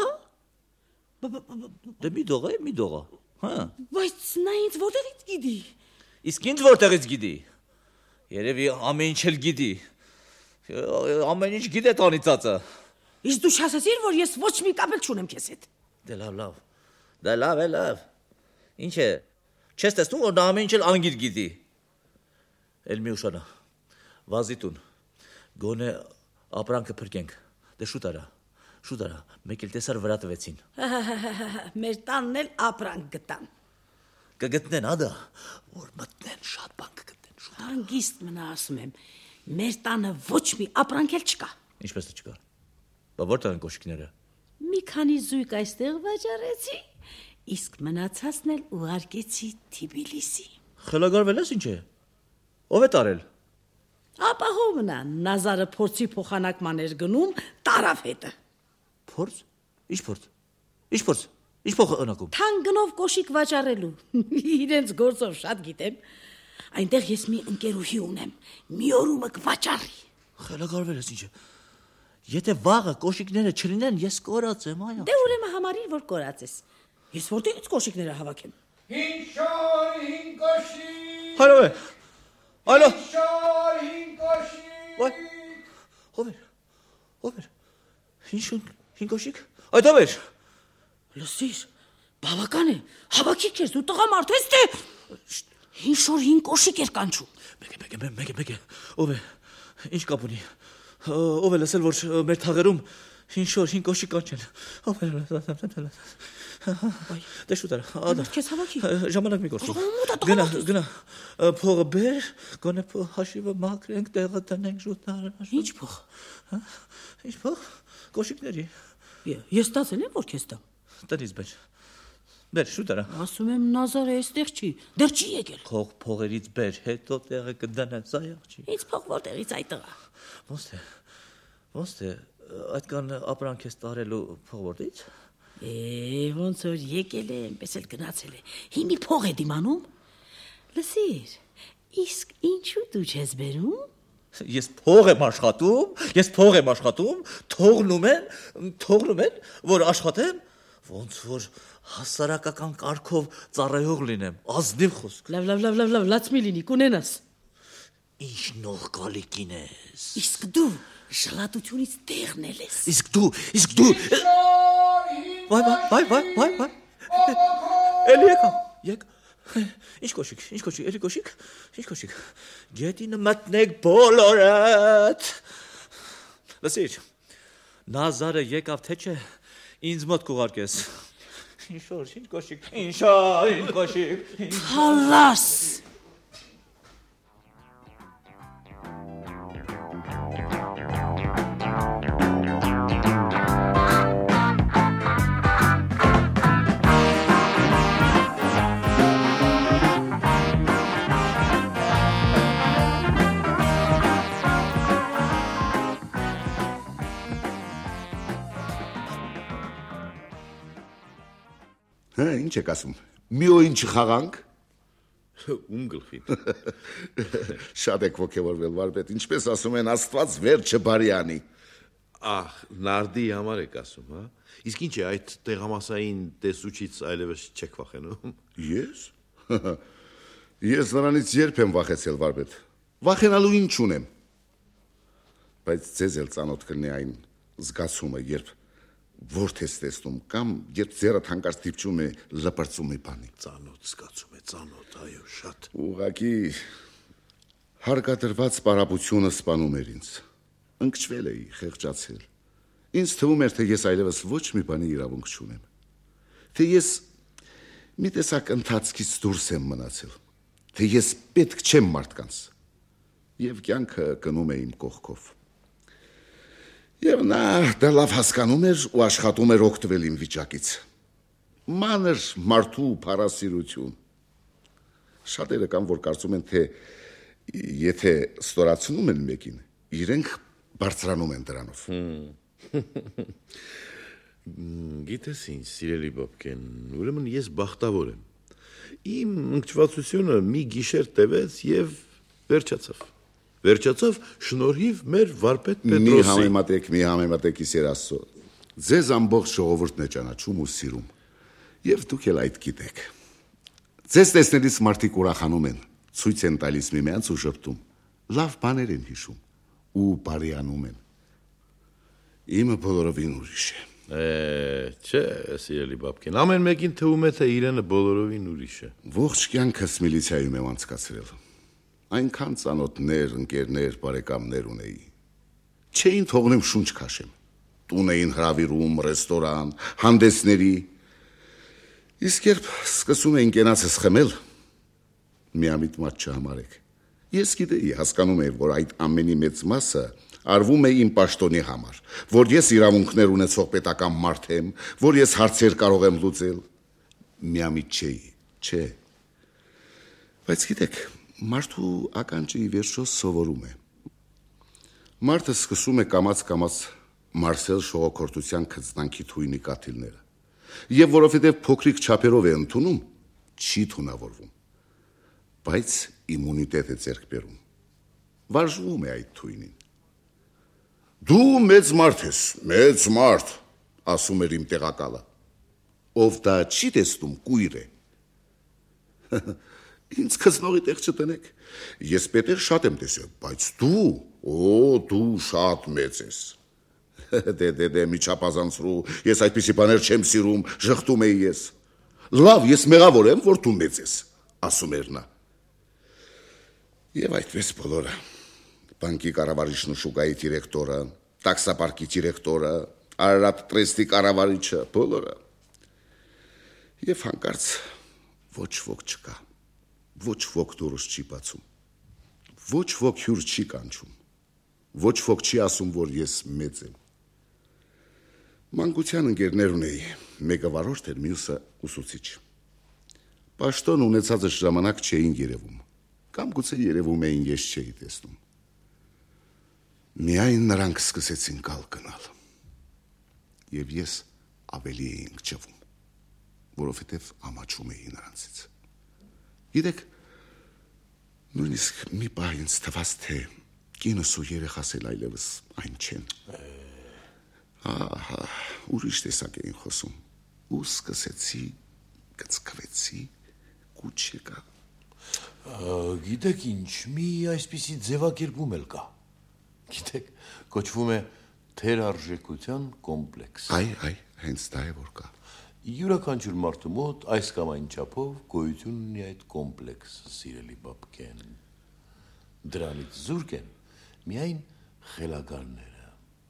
Դե մի դողա, հա։ Բայց նա ինձ որտեղից գիտի։ Իսկ ինձ որտեղից գիտի։ Երևի ամեն ինչ էլ գիտի։ Ամեն ինչ գիտե տանիծածը։ Իսկ դու չասեցիր, որ ես ոչ մի կապ էլ չունեմ քեզ հետ։ Դե լավ։ Ինչ է։ Չես տեսնում որ նա ամեն ինչ էլ անգիր գիտի։ Էլ մի ուշանա։ Վազիտուն։ Գոնե ապրանքը փրկենք։ Դե շուտ արա։ Մեկ էլ տեսար վրա տվեցին։ Մեր տանն էլ ապրանք գտան։ Կգտնեն Ադա, որ մտնեն շատ բան կգտնեն շուտ։ Հանգիստ մնա, ասում եմ։ Մեր տանը ոչ մի ապրանք էլ չկա։ Ինչպես է չկա։ Բա որտեղ են կոշիկները։ Մի քանի զույգ այստեղ վաճառեցի, իսկ մնացածն էլ ուղարկեցի Թբիլիսի։ Խելագարվել ես ինչ է։ Ով է տարել։ Ապահով մնա, Նազարը փորձի փոխանակման էր գնում, տարավ հետը։ Փորձ։ Ինչ փոխանակում։ Թան գնով կոշիկ վաճառելու։ Իրենց գործով շատ գիտեմ։ Այնտեղ ես մի ընկերուհի ունեմ, մի օրումը կվաճառի։ Խելագարվել ես ինչ է։ Եթե վաղը կոշիկները չլինեն, ես կորած եմ, այո։ Դե ուրեմն համարիր, որ կորած ես։ Ես որտեղից կոշիկները հավաքեմ։ Հին կոշիկ։ Այո։ Հին կոշիկ։ Ով էր։ Հին կոշիկ։ Այդ ով էր։ Լսիր, բավական է, հավաքի քեզ, դու տղամարդ ես, թե հին կոշիկ էր կանչում։ Մեկ է, ով է, ինչ կապ ունի, ով է լսել, որ մեր թաղերում հին կոշիկ կանչեն, ով է, դե շուտ արա, Քեզ հավաքի։ ժամանակ մի գործի, գնա, փողը բեր, գոնե հաշիվը մաքրենք, տեղը տնենք շուտ արա։ Ինչ փող։ Ինչ փող, կոշիկների։ Ես ստացել եմ, որ քեզ տամ։ Տնից բեր, շուտ արա։ Ասում եմ Նազարը այստեղ չի, դեռ չի եկել։ Փողերից բեր, հետո տեղը կդնեն, զայախ չի։ Ինչ փող որտեղից այդ տղա։ Ոնց թե, այդքան ապրանք ես տարելու փող որտեղից։ Ոնց որ եկել է, այնպես էլ գնացել է։ Հիմի փող է դիմանում։ Լսիր, իսկ ինչու դու չես բերում։ Ես փող եմ աշխատում, թողնում են, որ աշխատեմ, ոնց որ հասարակական կարգով ծառայող լինեմ, ազնիվ խոսք։ Լավ, լացմի լինի, կունենաս։ Ինչ նող գալիկին ես։ Իսկ դու շլատությունից տեղն էլ ես։ Իսկ դու Վայ Էլի եկ Ինչ կոշիկ Գետինը մտնեք բոլորդ Լսիր Նազարը եկավ թե չէ ինձ մոտ կուղարկես Ինչ կոշիկ Հալաս Ինչ եք ասում, միոյին չխաղանք։ Ում գլխին։ Շատ եք ոգևորվել վարպետ, ինչպես ասում են Աստված վերջը բարի անի։ Ահ, նարդի համար եք ասում, հա։ Իսկ ինչ է այդ տեղամասային տեսուչից այլևս չեք վախենում։ Ես։ Ես նրանից երբ եմ վախեցել վարպետ։ Վախենալու ինչ ունեմ։ Բայց ձեզ էլ ծանոթ կլինի այն զգացումը, երբ Որդ ես տեսնում կամ երբ ձեռդ հանկարծ դիպչում է լպրծում մի բանի։ Ծանոթ զգացում է, ծանոթ, այո, շատ։ Ուղղակի հարկադրված պարապությունը սպանում էր ինձ։ Ընկճվել էի, խեղճացել։ Ինձ թվում էր, թե ես այլևս ոչ մի բանի իրավունք չունեմ։ Թե ես մի տեսակ ընթացքից դուրս եմ մնացել։ Թե ես պետք չեմ մարդկանց։ Եվ կյանքը գնում է իմ կողքով։ Եվ նա դա լավ հասկանում էր ու աշխատում էր օգտվել իմ վիճակից։ Մանր մարդու փառասիրություն։ Շատերը կան, որ կարծում են, թե եթե ստորացնում են մեկին, իրենք բարձրանում են դրանով։ Գիտես ինչ, սիրելի Բաբկեն, ուրեմն ես բախտավոր եմ։ Իմ ընկճվածությունը մի գիշեր տևեց եւ վերջացավ։ Վերջացավ շնորհիվ մեր վարպետ Պետրոսի։ Մի համեմատեք իսեր Աստծո։ Ձեզ ամբողջ ժողովուրդն է ճանաչում ու սիրում։ Եվ դուք էլ այդ գիտեք։ Ձեզ տեսնելիս մարդիկ ուրախանում են, ցույց են տալիս միմյանց ու շփթում։ Լավ բաներ են հիշում ու բարիանում են։ Իմը բոլորովին ուրիշ է։ Չէ, սիրելի Բաբկեն, ամեն մեկին թվում է, թե իրենը բոլորովին ուրիշ է։ Ողջ կյանքս միլիցիայում եմ անցկացրել։ Այնքան ծանոթներ, ընկերներ, բարեկամներ ունեի։ Չէին թողնում շունչ քաշեմ։ Տուն էին հրավիրում, ռեստորան, հանդեսների։ Իսկ երբ սկսում էին կենացս խմել, միամիտ մատ չհամարեք։ Ես գիտեի, հասկանում էի, որ այդ ամենի մեծ մասը արվում է իմ պաշտոնի համար, որ ես իրավունքներ ունեցող պետական մարդ եմ, որ ես հարցեր կարող եմ լուծել։ Միամիտ չէի, չէ։ Բայց գիտեք, մարդու ականջը ի վերջո սովորում է։ Մարդը սկսում է կամաց-կամաց մարսել շողոքորթության քծնանքի թույնի կաթիլները։ Եվ որովհետև փոքրիկ չափերով է ընդունում, չի թունավորվում։ Բայց իմունիտետ է ձեռք բերում։ Վարժվում է այդ թույնին։ Դու մեծ մարդ ես, մեծ մարդ, ասում էր իմ տեղակալը։ Ով դա չի տեսնում, կույր է։ Ինձ քծնողի տեղ չտնեք։ Ես պետեր շատ եմ տեսել, բայց դու շատ մեծ ես։ Դե մի չափազանցրու, ես այդպիսի բաներ չեմ սիրում, ժխտում էի ես։ Լավ, ես մեղավոր եմ, որ դու մեծ ես, ասում էր նա։ Եվ այդպես բոլորը։ Բանկի կառավարիչն ու շուկայի դիրեկտորը, տաքսապարկի դիրեկտորը, Արարատ տրեստի կառավարիչը, բոլորը։ Եվ հանկարծ ոչ ոք չկա։ Ոչ ոք դուրս չի բացում։ Ոչ ոք հյուր չի կանչում։ Ոչ ոք չի ասում, որ ես մեծ եմ։ Մանկության ընկերներ ունեի, մեկը վարորդ էր, մյուսը ուսուցիչ։ Պաշտոն ունեցածս ժամանակ չէին երևում, կամ գուցե երևում էին, ես չէի տեսնում։ Միայն նրանք սկսեցին կալ գնալ։ Եվ ես ավելի էի ընկճվում, որովհետև ամաչում էի նրանցից։ Գիտեք, նույնիսկ մի պահ ինձ թվաց, թե կինս ու երեխաս էլ այլևս այն չեն։ Ահա, ուրիշ տեսակ էին խոսում։ Ու սկսեցի, կծկվեցի, կուչ եկա։ Գիտեք ինչ, մի այսպիսի ձևակերպում էլ կա։ Գիտեք, կոչվում է թերարժեքության կոմպլեքս։ Այ, հենց դա է որ կա։ Յուրաքանչյուր մարդու մոտ այս կամ այն չափով գոյություն ունի այդ կոմպլեքսը, սիրելի Բաբկեն։ Դրանից զուրկ են միայն խելագարները։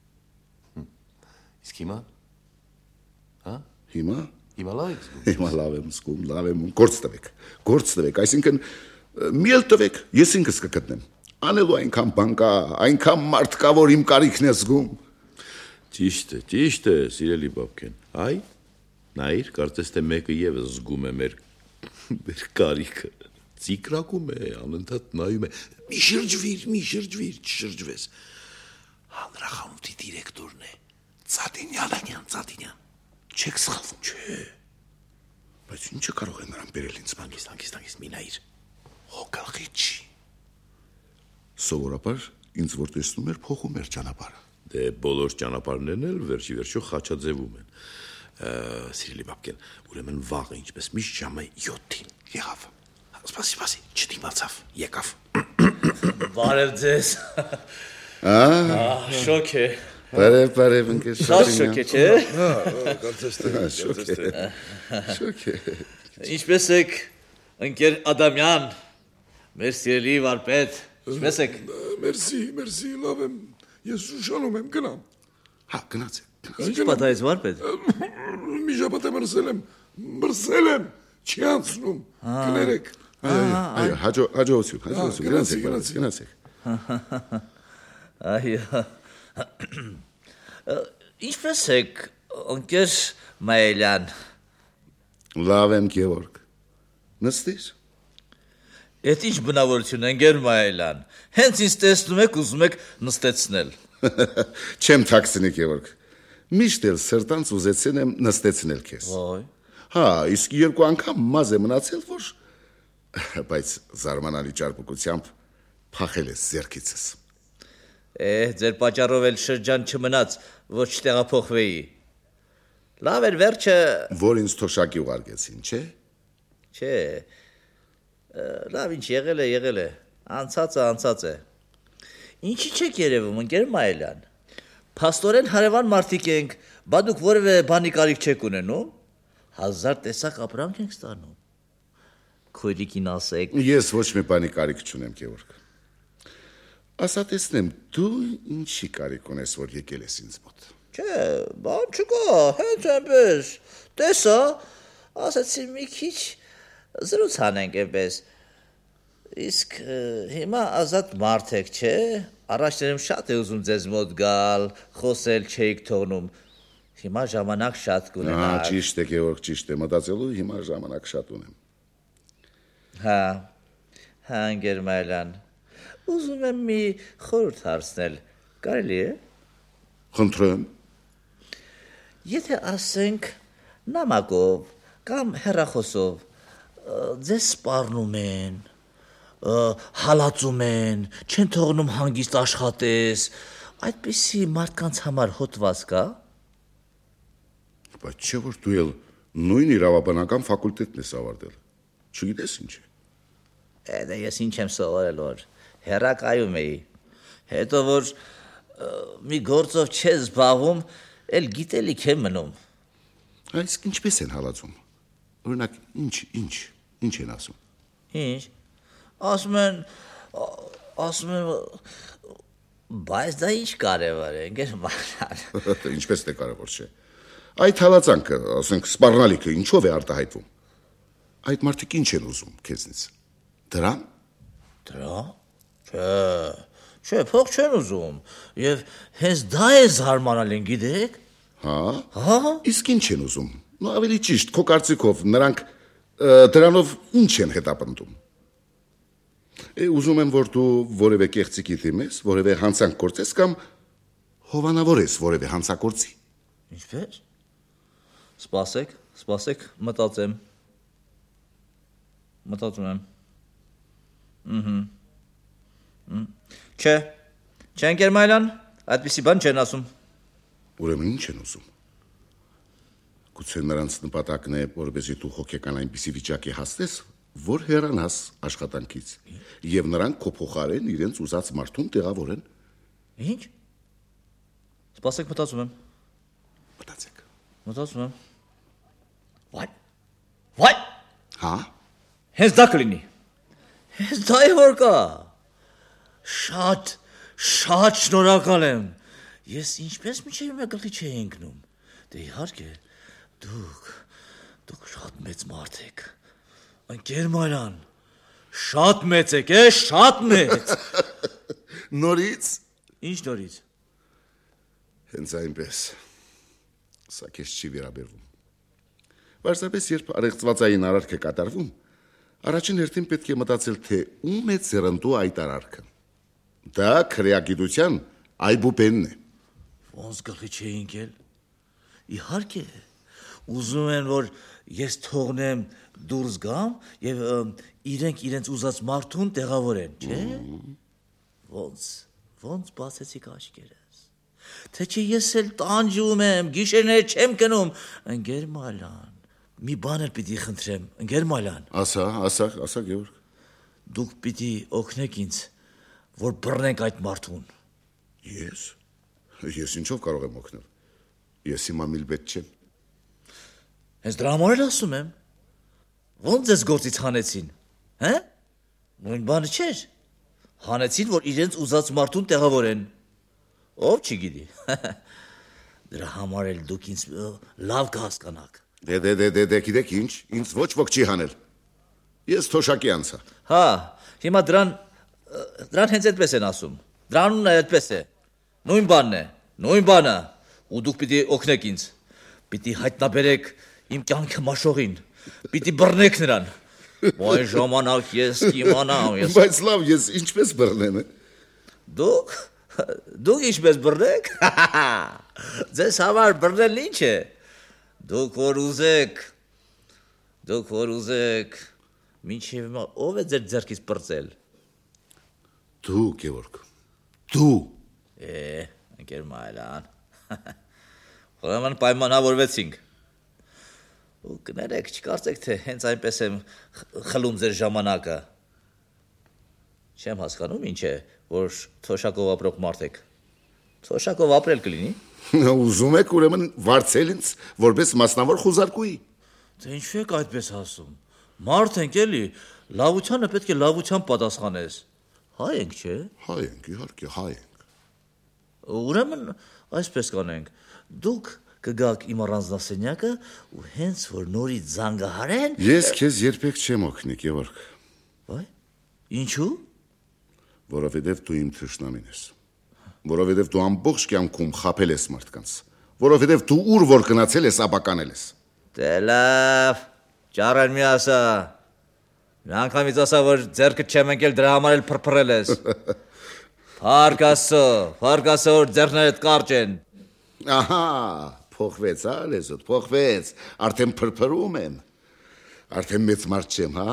Իսկ հիմա? Հա? Հիմա? Հիմա լավ եք զգում։ Հիմա լավ եմ զգում, գործ տվեք, այսինքն մի էլ տվեք, ես ինքս կգտնեմ։ Անելու այնքան բան կա, այնքան մարդ կա, որ իմ կարիքն է զգում։ Ճիշտ է, սիրելի Բաբկեն։ Այ, նայիր, կարծես թե մեկը ևս զգում է մեր կարիքը։ Ծիկրակում է, անընդհատ նայում է։ Մի շրջվիր, չշրջվես։ Հանրախանութի դիրեկտորն է։ Ծատինյան։ Չեք սխալվում, չէ։ Բայց ինչը կարող է նրան բերել ինձ Հանգիստ, մի նայիր։ Հոգալղի չի։ Սովորաբար ինձ որ տեսնում էր, փոխում էր ճանապարհը։ Դե բոլոր ճանապարհներն էլ վերջի խաչաձևում են։ Սիրելի Բաբկեն, ուրեմն վաղը ինչպես միշտ ժամը 7-ին եղավ։ Սպասի, չդիմացավ, եկավ։ Բարև ձեզ։ Շոկ է։ Բարև ընկեր Շատ շոկ է, չէ՞։ Շոկ է։ Ինչպես եք, ընկեր Ադամյան, մեր սիրելի վարպետ, ինչպես եք։ Մերսի, լավ եմ։ Ես ուշանում եմ, գնամ։ Հա, գնացեք։ Ինչ պատահեց վարպետ։ Մի շաբաթ եմ մրսել եմ, չի անցնում։ Կներեք։ Այո, հաջողություն, գնացեք։ Այո։ Ինչպես եք, ընկեր Մայելյան։ Լավ եմ, Գևորգ։ Նստիր։ Էդ ինչ բնավորություն է, ընկեր Մայելյան։ Հենց ինձ տեսնում եք, ուզում եք նստեցնել։ Չեմ թաքցնի, Գևորգ։ Միշտ էլ սրտանց ուզեցել եմ նստեցնել քեզ։ Ոյ։ Հա, իսկ երկու անգամ մազ է մնացել, որ բայց զարմանալի ճարպկությամբ փախել ես ձեռքիցս։ Ձեր պատճառով էլ շրջան չմնաց, ոչ տեղափոխվեի։ Լավ էր վերջը։ Որ ինձ թոշակի ուղարկեցին, չէ։ Չէ։ Լավ ինչ եղել է։ Անցած է։ Ինչի՞ չեք երևում, ընկեր Մայելյան։ Փաստորեն հարևան մարդիկ ենք, բա դուք որևէ բանի կարիք չեք ունենում։ 1000 տեսակ ապրանք ենք ստանում։ Քույրիկին ասեք։ Ես ոչ մի բանի կարիք չունեմ, Գևորգ։ Ասա տեսնեմ, դու ինչի կարիք ունես, որ եկել ես ինձ մոտ։ Չէ, բան չկա, հենց այնպես։ Տեսա, ասացի մի քիչ զրույց անենք այնպես։ Իսկ հիմա ազատ մարդ եք, չէ։ Առաջներում շատ է ուզում ձեզ մոտ գալ, խոսել չէիք թողնում։ Հիմա ժամանակ շատ կունենաք։ Ճիշտ է, Գևորգ, ճիշտ է, մտածելու հիմա ժամանակ շատ ունեմ։ Հա, ընկեր Մայելյան, ուզում եմ մի խորհուրդ հարցնել, կարելի է։ Խնդրեմ։ Եթե ասենք նամակով կամ հեռախոսով ձեզ սպառնում են, հալածում են, չեն թողնում հանգիստ աշխատես, այդպիսի մարդկանց համար հոտված կա։ Բայց չէ որ դու էլ նույն իրավաբանական ֆակուլտետն ես ավարտել։ Չգիտես ինչ է։ Դա ես ինչ եմ սովորել, որ հեռակայում էի։ Հետո որ մի գործով չես զբաղվում, էլ գիտելիք է մնում։ Այս ինչպես են հալածում։ Օրինակ ինչ են ասում։ Ինչ։ Ասում են բայց դա ինչ կարևոր է, ընկեր Մայելյան։ Ինչպես թե կարևոր չէ։ Այդ հալածանքը, ասենք սպառնալիքը ինչով է արտահայտվում։ Այդ մարդիկ ինչ են ուզում քեզնից։ Դրամ։ Չէ, փող չեն ուզում։ Եվ հենց դա է զարմանալին, գիտեք։ Հա։ Իսկ ինչ են ուզում։ Նո ավելի ճիշտ, քո կարծիքով նրանք դրանով ինչ են հետապնդում։ Ուզում եմ, որ դու որևէ կեղծիքի դիմես, որևէ հանցանք գործես կամ հովանավորես որևէ հանցագործի։ Ինչպես։ Սպասեք, մտածեմ։ Մտածում եմ։ Չէ, ընկեր Մայելյան, այդպիսի բան չեն ասում։ Ուրեմն ինչ են ուզում։ Գուցե նրանց նպատակն է, որպեսզի դու հոգեկան այնպիսի վիճակի հասնես, որ հեռանաս աշխատանքից, եւ նրանք քո փոխարեն իրենց ուզած մարդուն տեղավորեն։ Ինչ։ Սպասեք, մտածում եմ։ Մտածում եմ։ Վայ։ Հա։ Հենց դա կլինի։ Հենց դա է որ կա։ Շատ շնորհակալ եմ։ Ես ինչպես միջև մի գլխի չէի ընկնում։ Դե իհարկե, դուք շատ մեծ մարդ եք։ Ընկեր Մայելյան, շատ մեծ եք, շատ մեծ։ Նորից։ Ինչ նորից։ Հենց այնպես։ Սա քեզ չի վերաբերվում։ Պարզապես երբ առեղծվածային արարք է կատարվում, առաջին հերթին պետք է մտածել, թե ում է ծերնդու այդ արարքը։ Դա քրեագիտության այբուբենն է։ Ոնց գլխի չէի ընկել։ Իհարկե, ուզում են, որ ես թողնեմ դուրս գամ եւ իրենք իրենց ուզած մարդուն տեղավորեն, չէ՞։ Ոնց բացեցիք աչքերս։ Թե չէ ես էլ տանջում եմ, գիշերներ չեմ կնում, ընկեր Մայելյան։ Մի բան էլ պիտի խնդրեմ, ընկեր Մայելյան։ Ասա, Գևորգ։ Դուք պիտի օգնեք ինձ, որ բռնենք այդ մարդուն։ Ես։ Ես ինչով կարող եմ օգնել։ Ես հիմա միլբետ չեմ։ Հենց դրա համար էլ ասում եմ։ Ոնց ձեզ գործից հանեցին, հա? Նույն բանը չէր։ Հանեցին, որ իրենց ուզած մարդուն տեղավորեն։ Ով չգիտի։ Դրա համար էլ դուք ինձ լավ կհասկանաք։ Դե գիտեք ինչ, ինձ ոչ ոք չի հանել։ Ես թոշակի անցա։ Հա, հիմա դրան հենց այդպես են ասում։ Դրանունն է այդպես է։ Նույն բանն է, նույն բանը։ Ու դուք պիտի օգնեք ինձ։ Պիտի հայտնաբերեք իմ կյանքը մաշողին։ Պիտի բռնեք նրան։ Ոայ ժամանակ ես կիմանամ։ Բայց լավ, ես ինչպես բռնեմ։ Դուք ինչպես բռնեք։ Ձեզ համար բռնելն ինչ է։ Դուք որ ուզեք։ Մինչև հիմա ով է ձեր ձեռքից պրծել։ Դու, Գևորգ, դու։ Ընկեր Մայլան։ Ուրեմն պայմանավորվեցինք։ Ու կներեք, չկարծեք, թե հենց այնպես եմ խլում ձեր ժամանակը։ Չեմ հասկանում ինչ է, որ թոշակով ապրող մարդ եք։ Թոշակով ապրել կլինի։ Ուզում եք ուրեմն վարձել ինձ որպես մասնավոր խուզարկուի։ Թե ինչու եք այդպես ասում։ Մարդ ենք էլի, լավությանը պետք է լավությամբ պատասխանես։ Հայ ենք, չէ։ Հայ ենք, իհարկե, հայ ենք։ Ուրեմն այսպես կանենք։ Դուք կգաք իմ առանձնասենյակը ու հենց որ նորից զանգահարեն։ Ես քեզ երբեք չեմ օգնի, Գևորգ։ Այ, ինչու։ Որովհետև դու իմ թշնամին ես։ Որովհետև դու ամբողջ կյանքում խաբել ես մարդկանց։ Որովհետև դու ուր որ գնացել ես, ապականել ես։ Դե լավ, ճարան մի ասա։ Մի անգամից ասա, որ ձեռքդ չեմ ընկել, դրա համար էլ փրփրել ես։ Փառք Աստծո, որ ձեռքներդ կարճ են։ Ահա, փոխվեց, լեզուդ, փոխվեց։ Արդեն փրփրում եմ։ Արդեն մեծ մարդ չեմ, հա։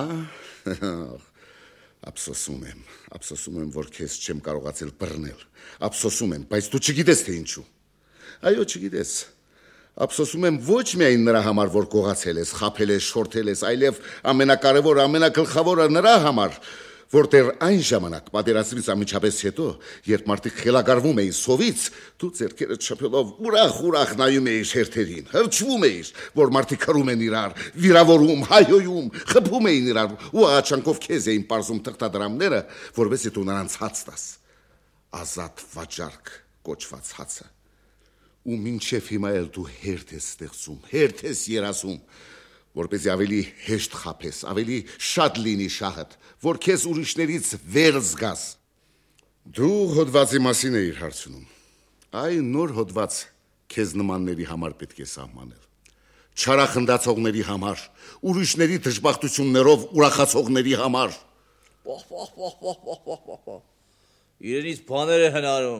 Ափսոսում եմ, որ քեզ չեմ կարողացել բռնել։ Ափսոսում եմ, բայց դու չգիտես թե ինչու։ Այո, չգիտես։ Ափսոսում եմ ոչ միայն նրա համար, որ կողացել ես, խաբել ես, շորթել ես, այլև ամենակարևոր, ամենագլխավորը նրա համար, որտեղ այն ժամանակ պատերազմից անմիջապես հետո, երբ մարդիկ խելագարվում էին սովից, դու ձեռքերդ շփելով ուրախ նայում էիր հերթերին, հրճվում էիր, որ մարդիկ հրում են իրար, վիրավորում, հայոյում, խփում էին իրար, ու աղաչանքով քեզ էին պարզում թղթադրամները, որովհետեւ դու նրանց հաց տաս։ Ազատ վաճառք կոչված հացը։ Ու մինչև հիմա էլ դու հերթ ես ստեղծում, հերթ ես երազում, որպեսզի ավելի հեշտ խաբես, ավելի շատ լինի շահդ, որ քեզ ուրիշներից վեր զգաս։ Դու հոդվածի մասին էիր հարցնում։ Այն նոր հոդված քեզ նմանների համար պետք է սահմանել։ Չարախնդացողների համար, ուրիշների դժբախտություններով ուրախացողների համար։ Իրենից բաներ է հնարում։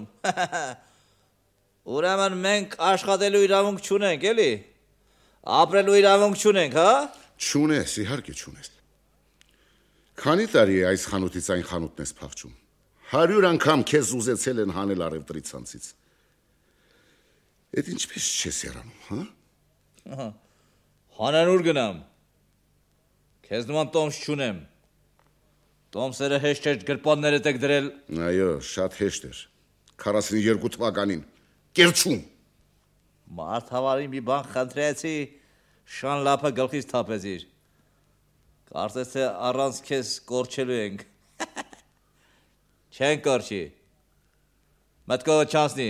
Ուրեմն մենք աշխատելու իրավունք չունենք, էլի։ Ապրելու իրավունք չունենք, հա։ Չունես, իհարկե չունես։ Քանի տարի է այս խանութից այն խանութն ես փախչում։ 100 անգամ քեզ ուզեցել են հանել արևտրի ցանցից։ Էդ ինչպես չես եռանում, հա։ Հանանուր գնամ։ Քեզ նման տոմս չունեմ։ Տոմսերը հեշտ չէ գրպաններդ եք դրել։ Այո, շատ հեշտ էր։ 42 թվականին Կերչում։ Մարդ հավարի մի բան խնդրեցի, շան լապը գլխից թափեցիր։ Կարծես թե առանց քեզ կորչելու ենք։ Չեն կորչի։ Մտքովը չանցնի։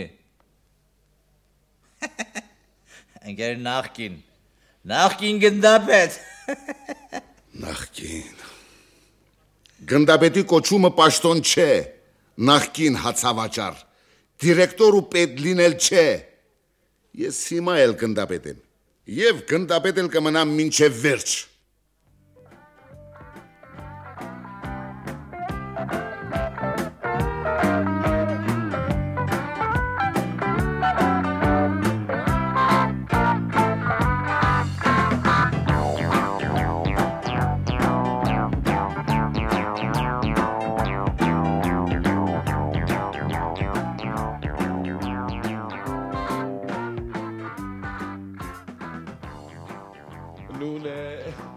Ընկեր նախկին գնդապետ։ Նախկին։ Գնդապետի կոչումը պաշտոն չէ, նախկին հացավաճառ, դիրեկտոր ու պետ լինել չէ։ Ես հիմա էլ գնդապետ եմ, և գնդապետ էլ կմնամ մինչև վերջ։ Նունե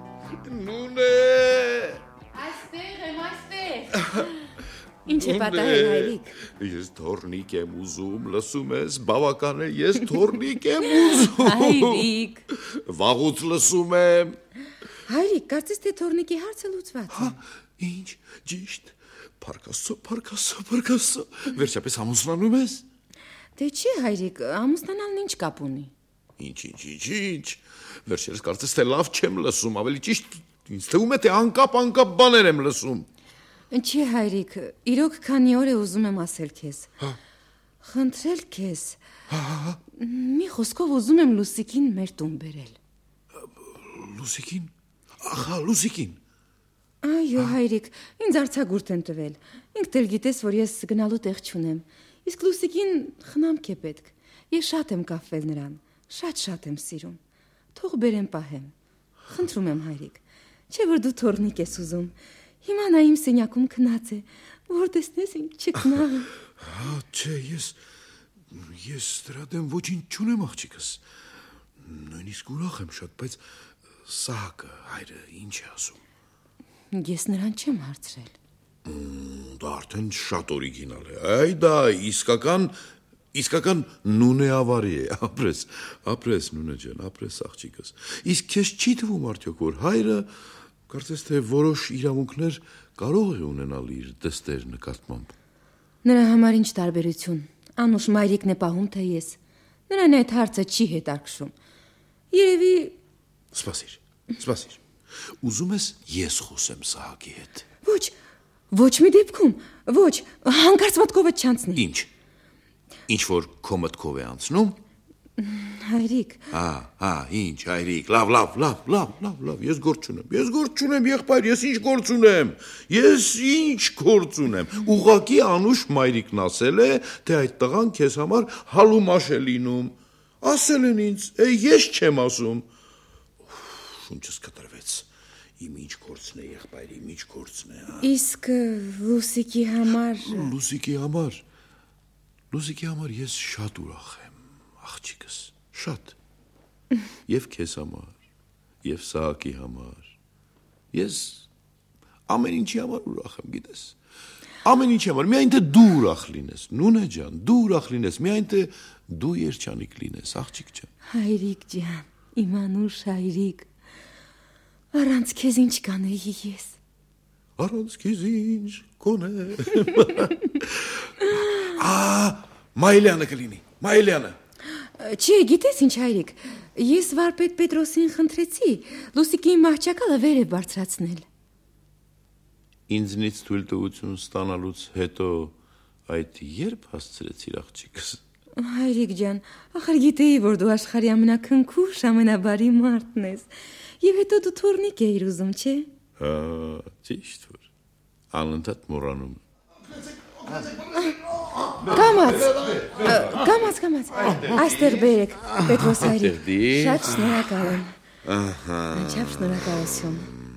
է պատահել, հայրիկ։ Ես թորնիկ եմ ուզում, լսում ես, բավական է, ես թորնիկ եմ ուզում։ Հայրիկ։ Վաղուց լսում եմ։ Հայրիկ, կարծես թե թորնիկի հարցը լուծված է։ Ինչ, ճիշտ։ Փարքասո։ Վերջապես ամուսնանում ես։ Դե չի, հայրիկ, ամուսնանալն ինչ կապ ունի։ Ինչ։ Վերջերս կարծես թե լավ չեմ լսում, ավելի ճիշտ ինձ թվում է թե անկապ բաներ եմ լսում։ Չի, հայրիկ, իրոք քանի օր է ուզում եմ ասել քեզ։ Խնդրել քեզ։ Մի խոսքով ուզում եմ Լուսիկին մեր տուն բերել։ Լուսիկին։ Ահա, Լուսիկին։ Այո, հայրիկ, ինձ արձագուրդ են տվել։ Ինքդ էլ գիտես, որ ես գնալու տեղ չունեմ։ Իսկ Լուսիկին խնամք է պետք։ Ես շատ եմ կապվել նրան, շատ եմ սիրում։ Թող բերեմ պահեմ։ Խնդրում եմ, հայրիկ, չէ՞ որ դու թորնիկ ես ուզում։ Հիմա նա իմ սենյակում քնած է, որ տեսնես ինչ չքնաղը։ Չէ, ես դրա դեմ ոչինչ չունեմ, աղջիկս։ Նույնիսկ ուրախ եմ շատ, բայց Սահակը, հայրը, ինչ է ասում։ Ես նրան չեմ հարցրել։ Դա արդեն շատ օրիգինալ է։ Այ դա իսկական նունեավարի է։ Ապրես նունե ջան, ապրես աղջիկս։ Իսկ քեզ չի թվում արդյոք, որ հայրը կարծես թե որոշ իրավունքներ կարող է ունենալ իր դստեր նկատմամբ։ Նրա համար ինչ տարբերություն։ Անուշ մայրիկն է պահում, թե ես։ Նրան այդ հարցը չի հետաքրքրում։ Երևի Սպասիր։ Ուզում ես ես խոսեմ Սահակի հետ։ Ոչ մի դեպքում, ոչ, հանկարծ մտքովդ չանցնի։ Ինչ որ քո մտքով է անցնում։ Հայրիկ։ Ինչ, հայրիկ, լավ, ես գործ չունեմ, եղբայր, ես ինչ գործ ունեմ։ Ուղղակի Անուշ մայրիկն ասել է, թե այդ տղան քեզ համար հալումաշ է լինում։ Ասել են ինձ, ես չեմ ասում։ Շունչս կտրվեց։ Իմ ինչ գործն է, եղբայր, իմ ինչ գործն է։ Իսկ Լուսիկի համար։ Լուսիկի համար ես շատ ուրախ եմ, աղջիկս, շատ։ Եվ քեզ համար, եւ Սահակի համար։ Ես ամեն ինչի համար ուրախ եմ, գիտես։ Ամեն ինչի համար, միայն թե դու ուրախ լինես, Նունե ջան, դու ուրախ լինես, միայն թե դու երջանիկ լինես, աղջիկ ջան։ Հայրիկ ջան, իմ Անուշ հայրիկ։ Առանց քեզ ինչ կանեի ես։ Առանց քեզ ինչ կոնեմ։ Մայլյանը կլինի, Մայլյանը։ Չի, գիտես ինչ, հայրիկ, ես վարպետ Պետրոսին խնդրեցի, Լուսիկի մահճակալը վեր է բարձրացնել։ Ինձնից թույլտվություն ստանալուց հետո այդ երբ հասցրեցիր, աղջիկս։ Հայրիկ ջան, ախր գիտեի, որ դու աշխարհի ամենաքնքուշ, ամենաբարի մարդն ես։ Եվ հետո դու թորնիկ էիր ուզում, չէ՞։ Ճիշտ որ։ Անընդհատ մոռանում։ Կամաց, այստեղ բերեք, Պետրոս հայրիկ, շատ շնորհակալ եմ։ Անչափ շնորհակալություն։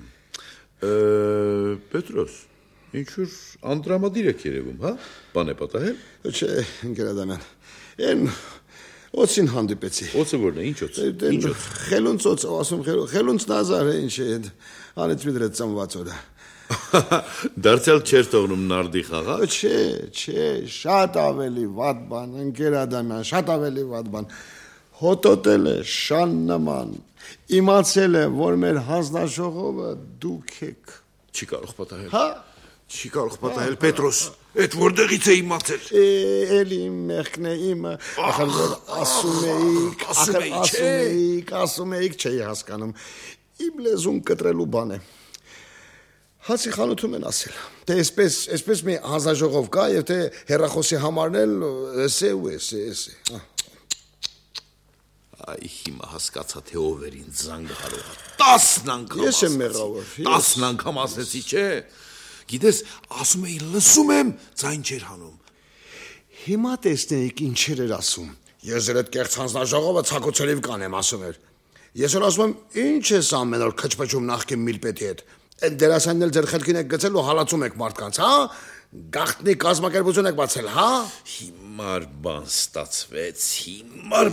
Պետրոս, ինչ-որ անդրամադիր եք երևում, հա? Բան է պատահել։ Չէ, ընկերադաման, են օծին հանդիպեցի։ Օծը որն է, ինչ օծ։ Խելունց օծ, ասում խելունց նազար է, ինչ է, անից մի դրեց ծնված օրը։ Դարձյալ չեր թողնում նարդի խաղալ։ Չէ, շատ ավելի վատ բան, ընկերադաման, շատ ավելի վատ բան։ Հոտոտել է շան նման, իմացել է, որ մեր հանձնաժողովը դուք եք։ Չի կարող պատահել։ Հա։ Չի կարող պատահել, Պետրոս, այդ որտեղից է իմացել։ Էլի մեղքն է իմը, ախր որ ասում էիք, չէի հասկանում։ Իմ լեզուն կտրելու բան է։ Հացի խանութում են ասել, թե այսպես մի հանձնաժողով կա եւ թե հեռախոսի համարն էլ էսե։ Այ հիմա հասկացա թե ով էր ինձ զանգահարողը։ 10 անգամ։ Ես եմ մեղավոր։ 10 անգամ ասեցի, չէ։ Գիտես, ասում էի լսում եմ, ձայն չէր հանում։ Հիմա տեսնեիք ինչեր էր ասում։ Ես այդ կեղծ հանձնաժողովը ցակոցերիվ կանեմ, ասում էր։ Ես որ ասում եմ, ինչ ես ամեն օր քչփչում նախքին միլպետի հետ։ Այդ դերասանն էլ ձեր խելքին եք գցել ու հալածում եք մարդկանց, հա? Գաղտնի կազմակերպություն եք բացել, հա? Հիմար բան ստացվեց,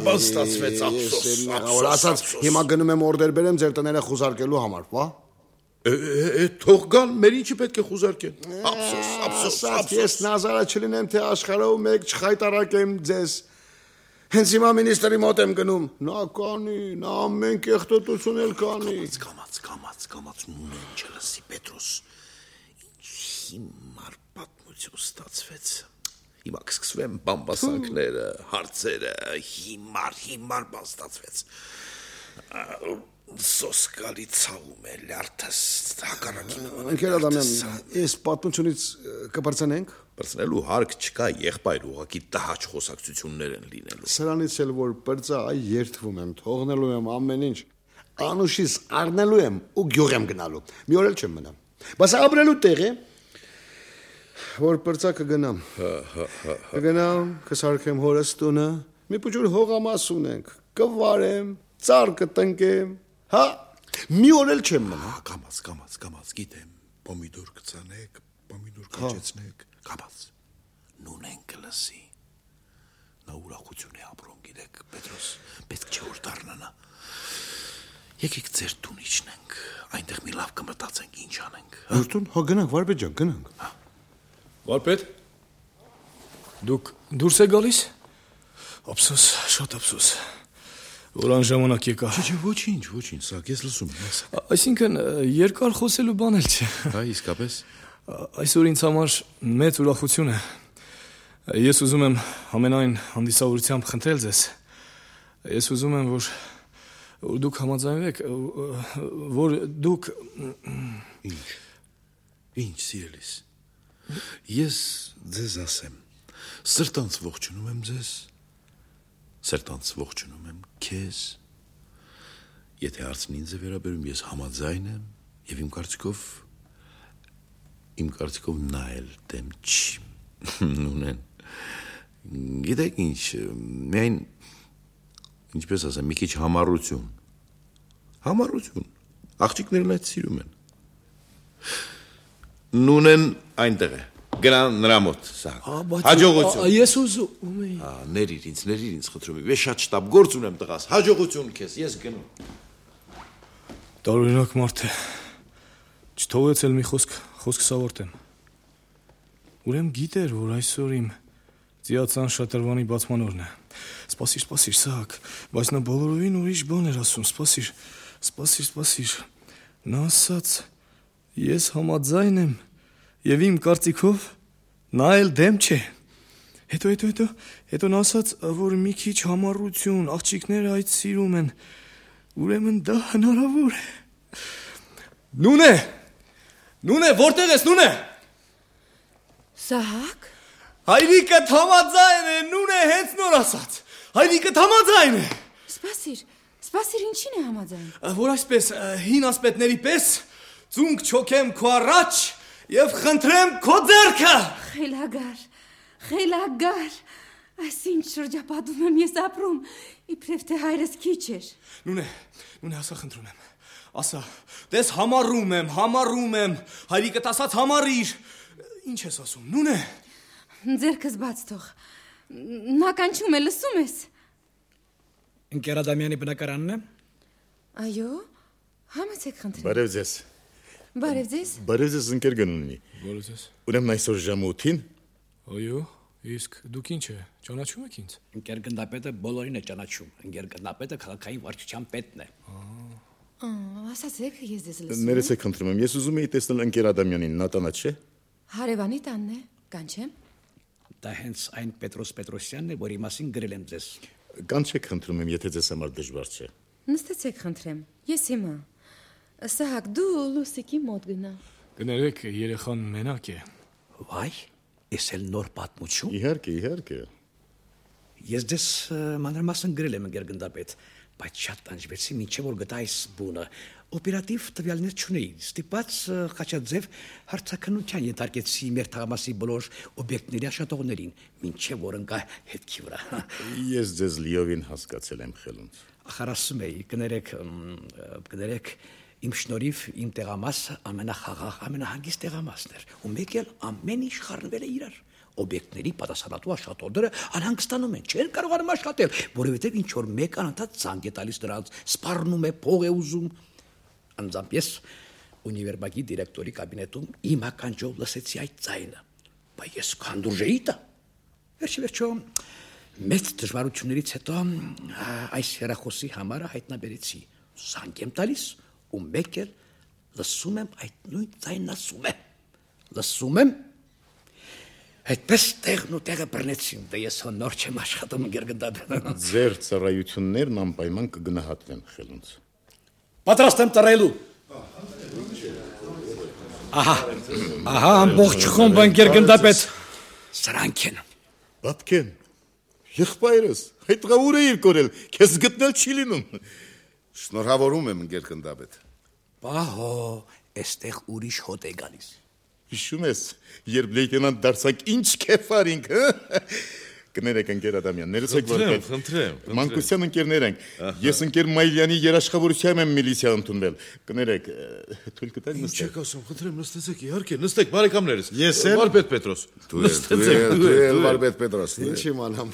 ափսոս։ Ասած, հիմա գնում եմ օրդեր բերեմ ձեր տները խուզարկելու համար, հա? Թող գան, մեր ինչի պետք է խուզարկեն։ Ասած ես նազարը չլինեմ, թե աշխարհով մեկ չխայտարակեմ ձեզ։ Հենց հիմա մինիստրի մոտ եմ գնում։ Նա կանի, նա ամեն կեղտոտություն էլ կանի։ Կամաց, նույն չլսի Պետրոս։ Ինչ հիմար պատմություն ստացվեց։ Հիմա կսկսվեն բամբասանքները, հարցերը, հիմար բան ստացվեց։ Սոսկալի ցավում է լյարդս հակառակին։ Ընկեր Ադամյան, այս պատմությունից կբարձանենք։ Բարձնելու հարկ չկա, եղբայր, ուղղակի տհաճ խոսակցություններ են լինելու։ Սրանից էլ որ բրծա այ երթվում եմ, թողնելու եմ ամեն ինչ։ Անուշից առնելու եմ ու գյուղ եմ գնալու։ Մի օր էլ չեմ մնա։ Բայց ապրելու տեղ է, որ բրծա կգնամ։ Կգնամ, կսարքեմ հորս տունը, մի փոքր հողամաս ունենք, կվարեմ, ծառ կտնկեմ։ Հա, մի օր էլ չեմ մնա։ Կամաց, գիտեմ, պոմիդոր կծանեք, պոմիդոր կաճեցնեք, կամաց, նունեն կլսի, նա ուրախություն է ապրում, գիտեք, Պետրոս, պետք չէ որ դառնանա, եկեք ձեր տուն իջնենք, այնտեղ մի լավ կմտածենք, ինչ անենք։ Որտուն, հա գնանք, Վարպետ ջան, գնանք։ Վարպետ, դուք դուրս եք գալիս։ Ափսոս, շատ ափսոս, որ անժամանակ եկա։ Չէ, ոչինչ, սա ես լսում եմ, ասա։ Այսինքն երկար խոսելու բան էլ չէ։ Հա, իսկապես։ Այսօր ինձ համար մեծ ուրախություն է։ Ես ուզում եմ ամենայն հանդիսավորությամբ խնդրել ձեզ։ Ես ուզում եմ, որ դուք համաձայնվեք, որ դուք Ինչ, սիրելիս։ Ես ձեզ ասեմ, սրտանց ողջունում եմ ձեզ, սրտանց ողջունում եմ քեզ, եթե հարցն ինձ է վերաբերում, ես համաձայն եմ և իմ կարծիքով նա էլ դեմ չի, նունեն, գիտեք ինչ, միայն, ինչպես ասեմ, մի քիչ համառություն, աղջիկներն այդ սիրում են, նունեն այնտեղ է, գնան նրա մոտ, Սահակ, հաջողություն։ Ես ուզում էի։ Ներիր ինձ խնդրում եմ, ես շատ շտապ գործ ունեմ տղաս, հաջողություն քեզ, ես գնում։ Տարօրինակ մարդ է, չթողեց էլ մի խոսք սավարտեմ։ Ուրեմն գիտեր, որ այսօր իմ ծիածան շատրվանի բացման օրն է։ Սպասիր, Սահակ, բայց նա բոլորովին ուրիշ բան էր ասում, սպասիր։ Նա ասաց, ես համաձայն եմ, և իմ կարծիքով նա էլ դեմ չէ։ Հետո նա ասաց, որ մի քիչ համառություն, աղջիկները այդ սիրում են, ուրեմն դա հնարավոր է։ Նունե, որտեղ ես, Նունե։ Սահակ։ Հայրիկդ համաձայն է, Նունե հենց նոր ասաց։ Հայրիկդ համաձայն է։ Սպասիր, ինչին է համաձայն։ Որ այսպես հին ասպետների պես ծունկ չոքեմ քո առաջ և խնդրեմ քո ձեռքը։ Խելագար, այս ինչ շրջապատում եմ ես ապրում, իբրև թե հայրս քիչ էր։ Նունե, ասա խնդրում եմ, ասա, տես համառում եմ, հայրիկդ ասաց համառիր, ինչ ես ասում, Նունե։ Ձեռքս բաց թող, նա կանչում է, լսում ես։ Ընկեր Ադամյանի բնակարանն է։ Այո, համեցեք խնդրեմ։ Բարև ձեզ։ Բարև ձեզ, ընկեր Գնունի։ Բարև ձեզ։ Ուրեմն այսօր ժամը 8-ին։ Այո, իսկ դուք ինչ է, ճանաչում եք ինձ։ Ընկեր գնդապետը բոլորին է ճանաչում։ Ընկեր գնդապետը քաղաքային վարչության պետն է։ Ասացեք, ես ձեզ լսում եմ։ Ներեցեք խնդրում եմ, ես ուզում էի տեսնել ընկեր Ադամյանին, նա տանա չէ։ Հարևանի տանն է, կանչեմ։ Դա հենց այն Պետրոս Պետրոսյանն է, որի մասին գրել եմ ձեզ։ Կանչեք խնդրում եմ, եթե ձեզ համար դժվար չէ։ Նստեցեք խնդրեմ, ես հիմա։ Սահակ, դու Լուսիկի մոտ գնա։ Կներեք, երեխան մենակ է։ Վայ, ես էլ նոր պատմություն։ Իհարկե։ Ես ձեզ մանրամասն գրել եմ ընկեր գնդապետ, բայց շատ տանջվեցի, մինչև որ գտա այս բունը։ Օպերատիվ տվյալներ չունեի, ստիպված Խաչաձև հարցաքննության ենթարկեցի մեր թաղամասի բոլոր օբյեկտների աշխատողներին, մինչև որ ընկա հետքի վրա։ Ես ձեզ լիովին հասկացել եմ, Խելունց։ Ախր ասում էի, կներեք, իմ շնորհիվ իմ տեղամասը ամենախաղաղ, ամենահանգիստ տեղամասն էր, ու մեկ էլ ամեն ինչ խառնվել է իրար։ Օբյեկտների պատասխանատու աշխատողները անհանգստանում են, չեն կարողանում աշխատել, որովհետև ինչ որ մեկ անընդհատ ցանկ է տալիս նրանց, սպառնում է, փող է ուզում։ Անձամբ ես Ունիվերմագի դիրեկտորի կաբինետում իմ ականջով լսեցի այդ ձայնը, բայց ես քանդուրժեի տա։ Վերջիվերջո մեծ դժվարություններից հետո այս հեռախոսի համարը հայտնաբերեցի։ Զանգ եմ տալիս ու մեկ էլ լսում եմ այդ նույն ձայնն ասում է։ Լսում եմ։ Այդպես տեղն ու տեղը բռնեցին, դե ես նոր չեմ աշխատում Գերգնդապետ։ Ձեր ծառայություններն անպայման կգնահատվեն, Խելունց։ Պատրաստ եմ ծառայելու։ Ահա, ամբողջ խումբը Գերգնդապետ։ Սրանք են։ Բաբկեն, եղբայրս, այդ տղա ուր է իր կորել, քեզ գտնել չի լինում։ Շնորհավորում եմ Գերգնդապետ։ Բահո, այստեղ ուրիշ հոտ է գալիս։ Հիշում ես, երբ լեյտենանտ դարձանք ինչ քեֆ արինք, հա։ Կներեք ընկեր Ադամյան, ներեցեք որպես մանկության ընկերներ ենք։ Ես ընկեր Մայլյանի երաշխավորությամբ եմ միլիցիա ընդունվել։ Կներեք, թույլ կտեք նստեք։ Չեք ասում, խնդրեմ, նստեցեք, իհարկե, նստեք, բարեկամներս։ Ես էլ Վարպետ Պետրոս։ Դու էլ Վարպետ Պետրոս։ Ինչ իմանամ։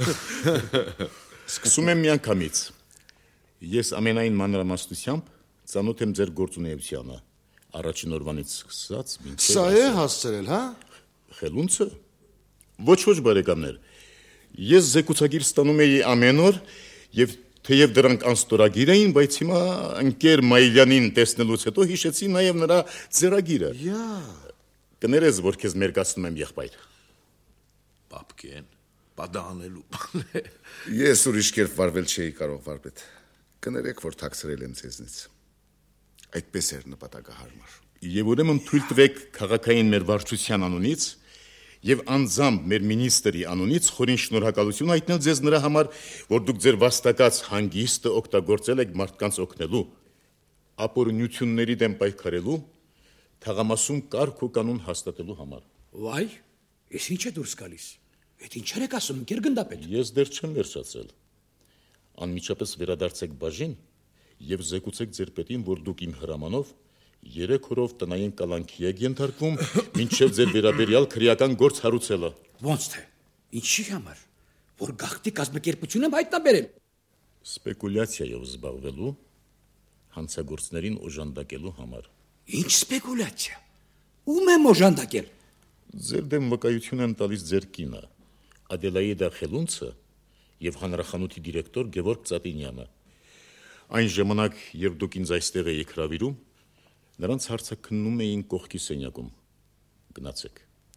Սկսում եմ միանգամից։ Ես ամենայն մանրամասնությամբ ծանոթ եմ ձեր գործունեությանը։ Առաջին օրվանից սկսած մինչև Սա է հասցրել, հա։ Խելունցը։ Ոչ բարեկամներ։ Ես զեկուցագիր ստանում էի ամեն օր եւ թեև դրանք անստորագիր էին, բայց հիմա ընկեր Մայլյանին տեսնելուց հետո հիշեցի նաեւ նրա ձեռագիրը։ Կներես, որ քեզ մերկացնում եմ եղբայր։ Բաբկեն, բադանելու։ Ես ուրիշ կերպ վարվել չէի կարող, Վարպետ։ Կներեք, որ թաքցրել եմ ձեզնից։ Այդպես էր նպատակահարմար։ Եվ ուրեմն թույլ տվեք քաղաքային մեր վարչության անունից եւ անձամբ մեր մինիստրի անունից խորին շնորհակալություն հայտնել ձեզ նրա համար, որ դուք ձեր վաստակած հանգիստը օգտագործել եք մարդկանց օգնելու, ապօրինությունների դեմ պայքարելու, թաղամասում կարգ ու կանոն հաստատելու համար։ Վայ, ես ինչ է դուրս գալիս։ Այդ ինչեր եք ասում, Գերգնդապետ։ Ես դեռ չեմ վերջացել։ Անմիջապես վերադարձեք բաժին եւ զեկուցեք ձեր պետին, որ դուք իմ հրամանով 3 օրով տնային կալանքի եք ենթարկվում, մինչև ձեր վերաբերյալ քրեական գործ հարուցելը։ Ոնց թե։ Ինչի համար։ Որ գաղտնի կազմակերպություն եմ հայտնաբերել։ Սպեկուլյացիայով զբաղվելու, հանցագործներին օժանդակելու համար։ Ինչ սպեկուլյացիա։ Ում եմ օժանդակել։ Ձեր դեմ վկայություն են տալիս ձեր կինը, Ադելաիդա Խելունցը եւ հանրախանութի դիրեկտոր Գևորգ Ծատինյանը։ Այն ժամանակ, երբ դուք ինձ այստեղ եք հրավիրում, նրանց հարցաքննում էին կողքի սենյակում։ Գնացեք։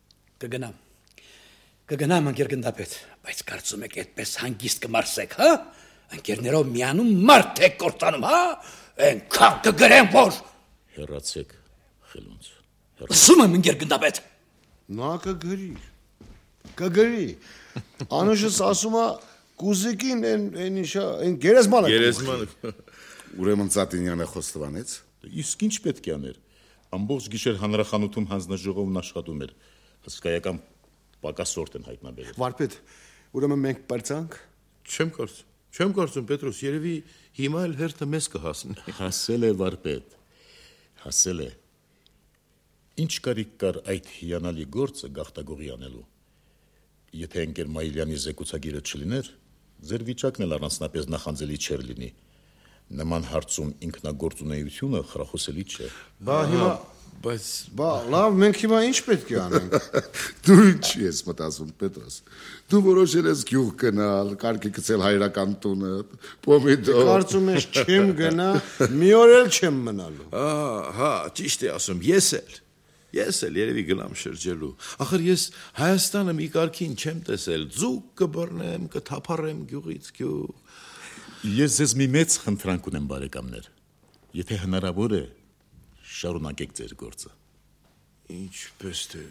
Կգնամ Գերգնդապետ, բայց կարծում եք այդպես հանգիստ կմարսեք, հա? Ընկերներով միանում մարդ եք կործանում, հա? Այնքան կգրեմ, որ Հեռացեք, Խելունց։ Ասում եմ Գերգնդապետ։ Նա կգրի։ Անուշս ասում է կուզիկին այն ինչա, այն գերեզմանը։ Ուրեմն Ծատինյանը խոստովանեց։ Իսկ ինչ պետք է աներ։ Ամբողջ գիշեր հանրախանութում հանձնաժողովն աշխատում էր։ Հսկայական պակասորտ են հայտնաբերել։ Վարպետ, ուրեմն մենք պրծանք։ Չեմ կարծում, Պետրոս, երևի հիմա էլ հերթը մեզ կհասնի։ Հասել է, Վարպետ, հասել է։ Ինչ կարիք կար այդ հիանալի գործը գաղթագողի անելու։ Եթե ընկեր Մայլյանի զեկուցագիրը չլիներ, ձեր վիճակն էլ առանձնապես նախանձելի չէր լինի։ Նման հարցում ինքնագործունեությունը խրախուսելի չէ։ Բա լավ, մենք հիմա ինչ պետք է անենք։ Դու ինչի ես մտածում, Պետրոս։ Դու որոշել ես գյուղ գնալ, կարգի գցել հայրական տունը, պոմիդոր։ Կարծում ես չեմ գնա, մի օր էլ չեմ մնալու։ Հա, ճիշտ է ասում, ես էլ երևի գնամ շրջելու։ Ախր ես Հայաստանը մի կարգին չեմ տեսել, ձուկ կբռնեմ, կթափառեմ գյուղից գյուղ։ Ես ձեզ մի մեծ խնդրանք ունեմ, բարեկամներ։ Եթե հնարավոր է, շարունակեք ձեր գործը։ Ինչպես թե,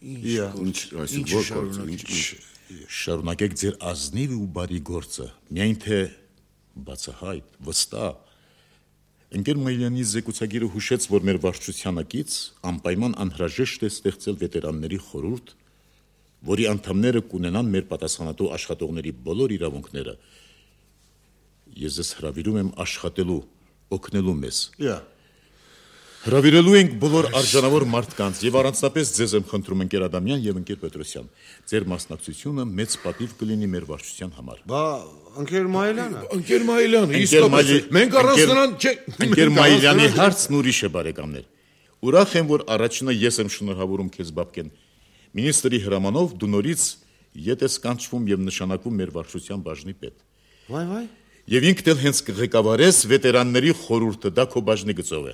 շարունակեք ձեր ազնիվ ու բարի գործը, միայն թե բացահայտ, վստահ։ Ընկեր Մայլյանի զեկուցագիրը հուշեց, որ մեր վարչությանակից անպայման անհրաժեշտ է ստեղծել վետերանների խորհուրդ, որի անդամները կունենան մեր պատասխանատու աշխատողների բոլոր իրավունքները։ Ես ձեզ հրավիրում եմ աշխատելու, օգնելու մեզ։ Հրավիրելու ենք բոլոր արժանավոր մարդկանց եւ առանձնապես ձեզ եմ խնդրում ընկեր Ադամյան եւ ընկեր Պետրոսյան։ Ձեր մասնակցությունը մեծ պատիվ կլինի մեր վարչության համար։ Բա ընկեր Մայլյանը։ Ընկեր Մայլյանը, իսկապես մենք առանց նրան Ընկեր Մայլյանի հարցն ուրիշ է, բարեկամներ։ Ուրախ եմ, որ առաջինը ես եմ շնորհավորում քեզ բաբկեն։ Մինիստրի հրամանով դու նորից ետ ես կանչվում եւ նշանակվում մեր վարչության բաժնի պետ։ Վայ։ Եվ ինքդ էլ հենց կղեկավարես վետերանների խորհուրդը, դա քո բաժնի գծով է։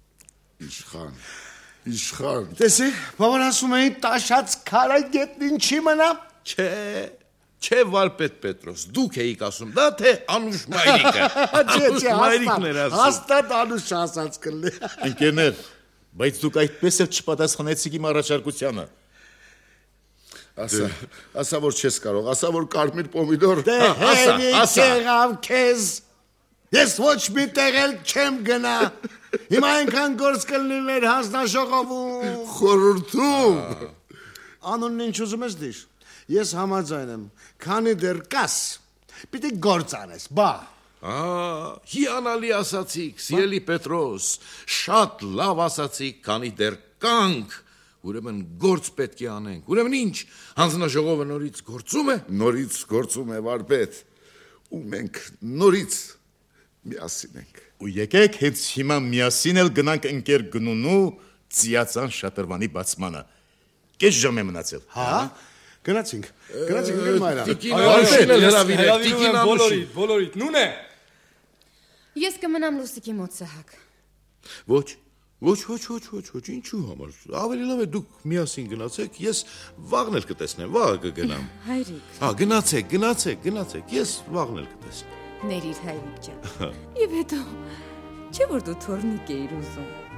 Իշխան։ Տեսի, բավար ասում էին տաշած քարը գետն ինչի մնա։ Չէ, վարպետ Պետրոս, դուք էիք ասում, դա թե Անուշ մայրիկը։ Չէ, մայրիկն էր ասում։ հաստատ Անուշ ասած կլինի։ Ընկերներ, բայց դուք այդպես էլ չպատասխանեցիք իմ առաջարկությանը։ Ասա որ չես կարող, ասա որ կարմիր պոմիդոր։ Դե հերիք եղավ քեզ։ Ես ոչ մի տեղ էլ չեմ գնա։ Հիմա այնքան գործ կլինի մեր հանձնաժողովում։ Խորհրդում։ Անոնն ինչ ուզում ես դիշ։ Ես համաձայն եմ, քանի դեռ կաս, պիտի գործ անես, բա։ Հիանալի ասացիք, սիրելի Պետրոս, շատ լավ ասացիք, քանի դեռ կանք, ուրեմն գործ պետք է անենք, ուրեմն ինչ, հանձնաժողովը նորից գործում է։ Նորից գործում է վարպետ, ու մենք նորից միասին ենք։ Ու եկեք հենց հիմա միասին էլ գնանք ընկեր գնունու ծիածան շատրվանի բացմանը։ Կես ժամ է մնացել։ Հա։ Գնացինք ընկեր մայրան։ Հրավիրում եմ բոլորիդ, նուն է։ Ես կմնամ Լուսիկի մոտ Սահակ։ Ոչ, ինչու համար, ավելի լավ է դուք միասին գնացեք, ես վաղն էլ կտեսնեմ, վաղ կգնամ։ Հայրիկ։ Գնացեք, ես վաղն էլ կտեսնեմ։ Ներիր հայրիկ ջան։ Եվ հետո, չէ որ դու թորնիկ էիր ուզում։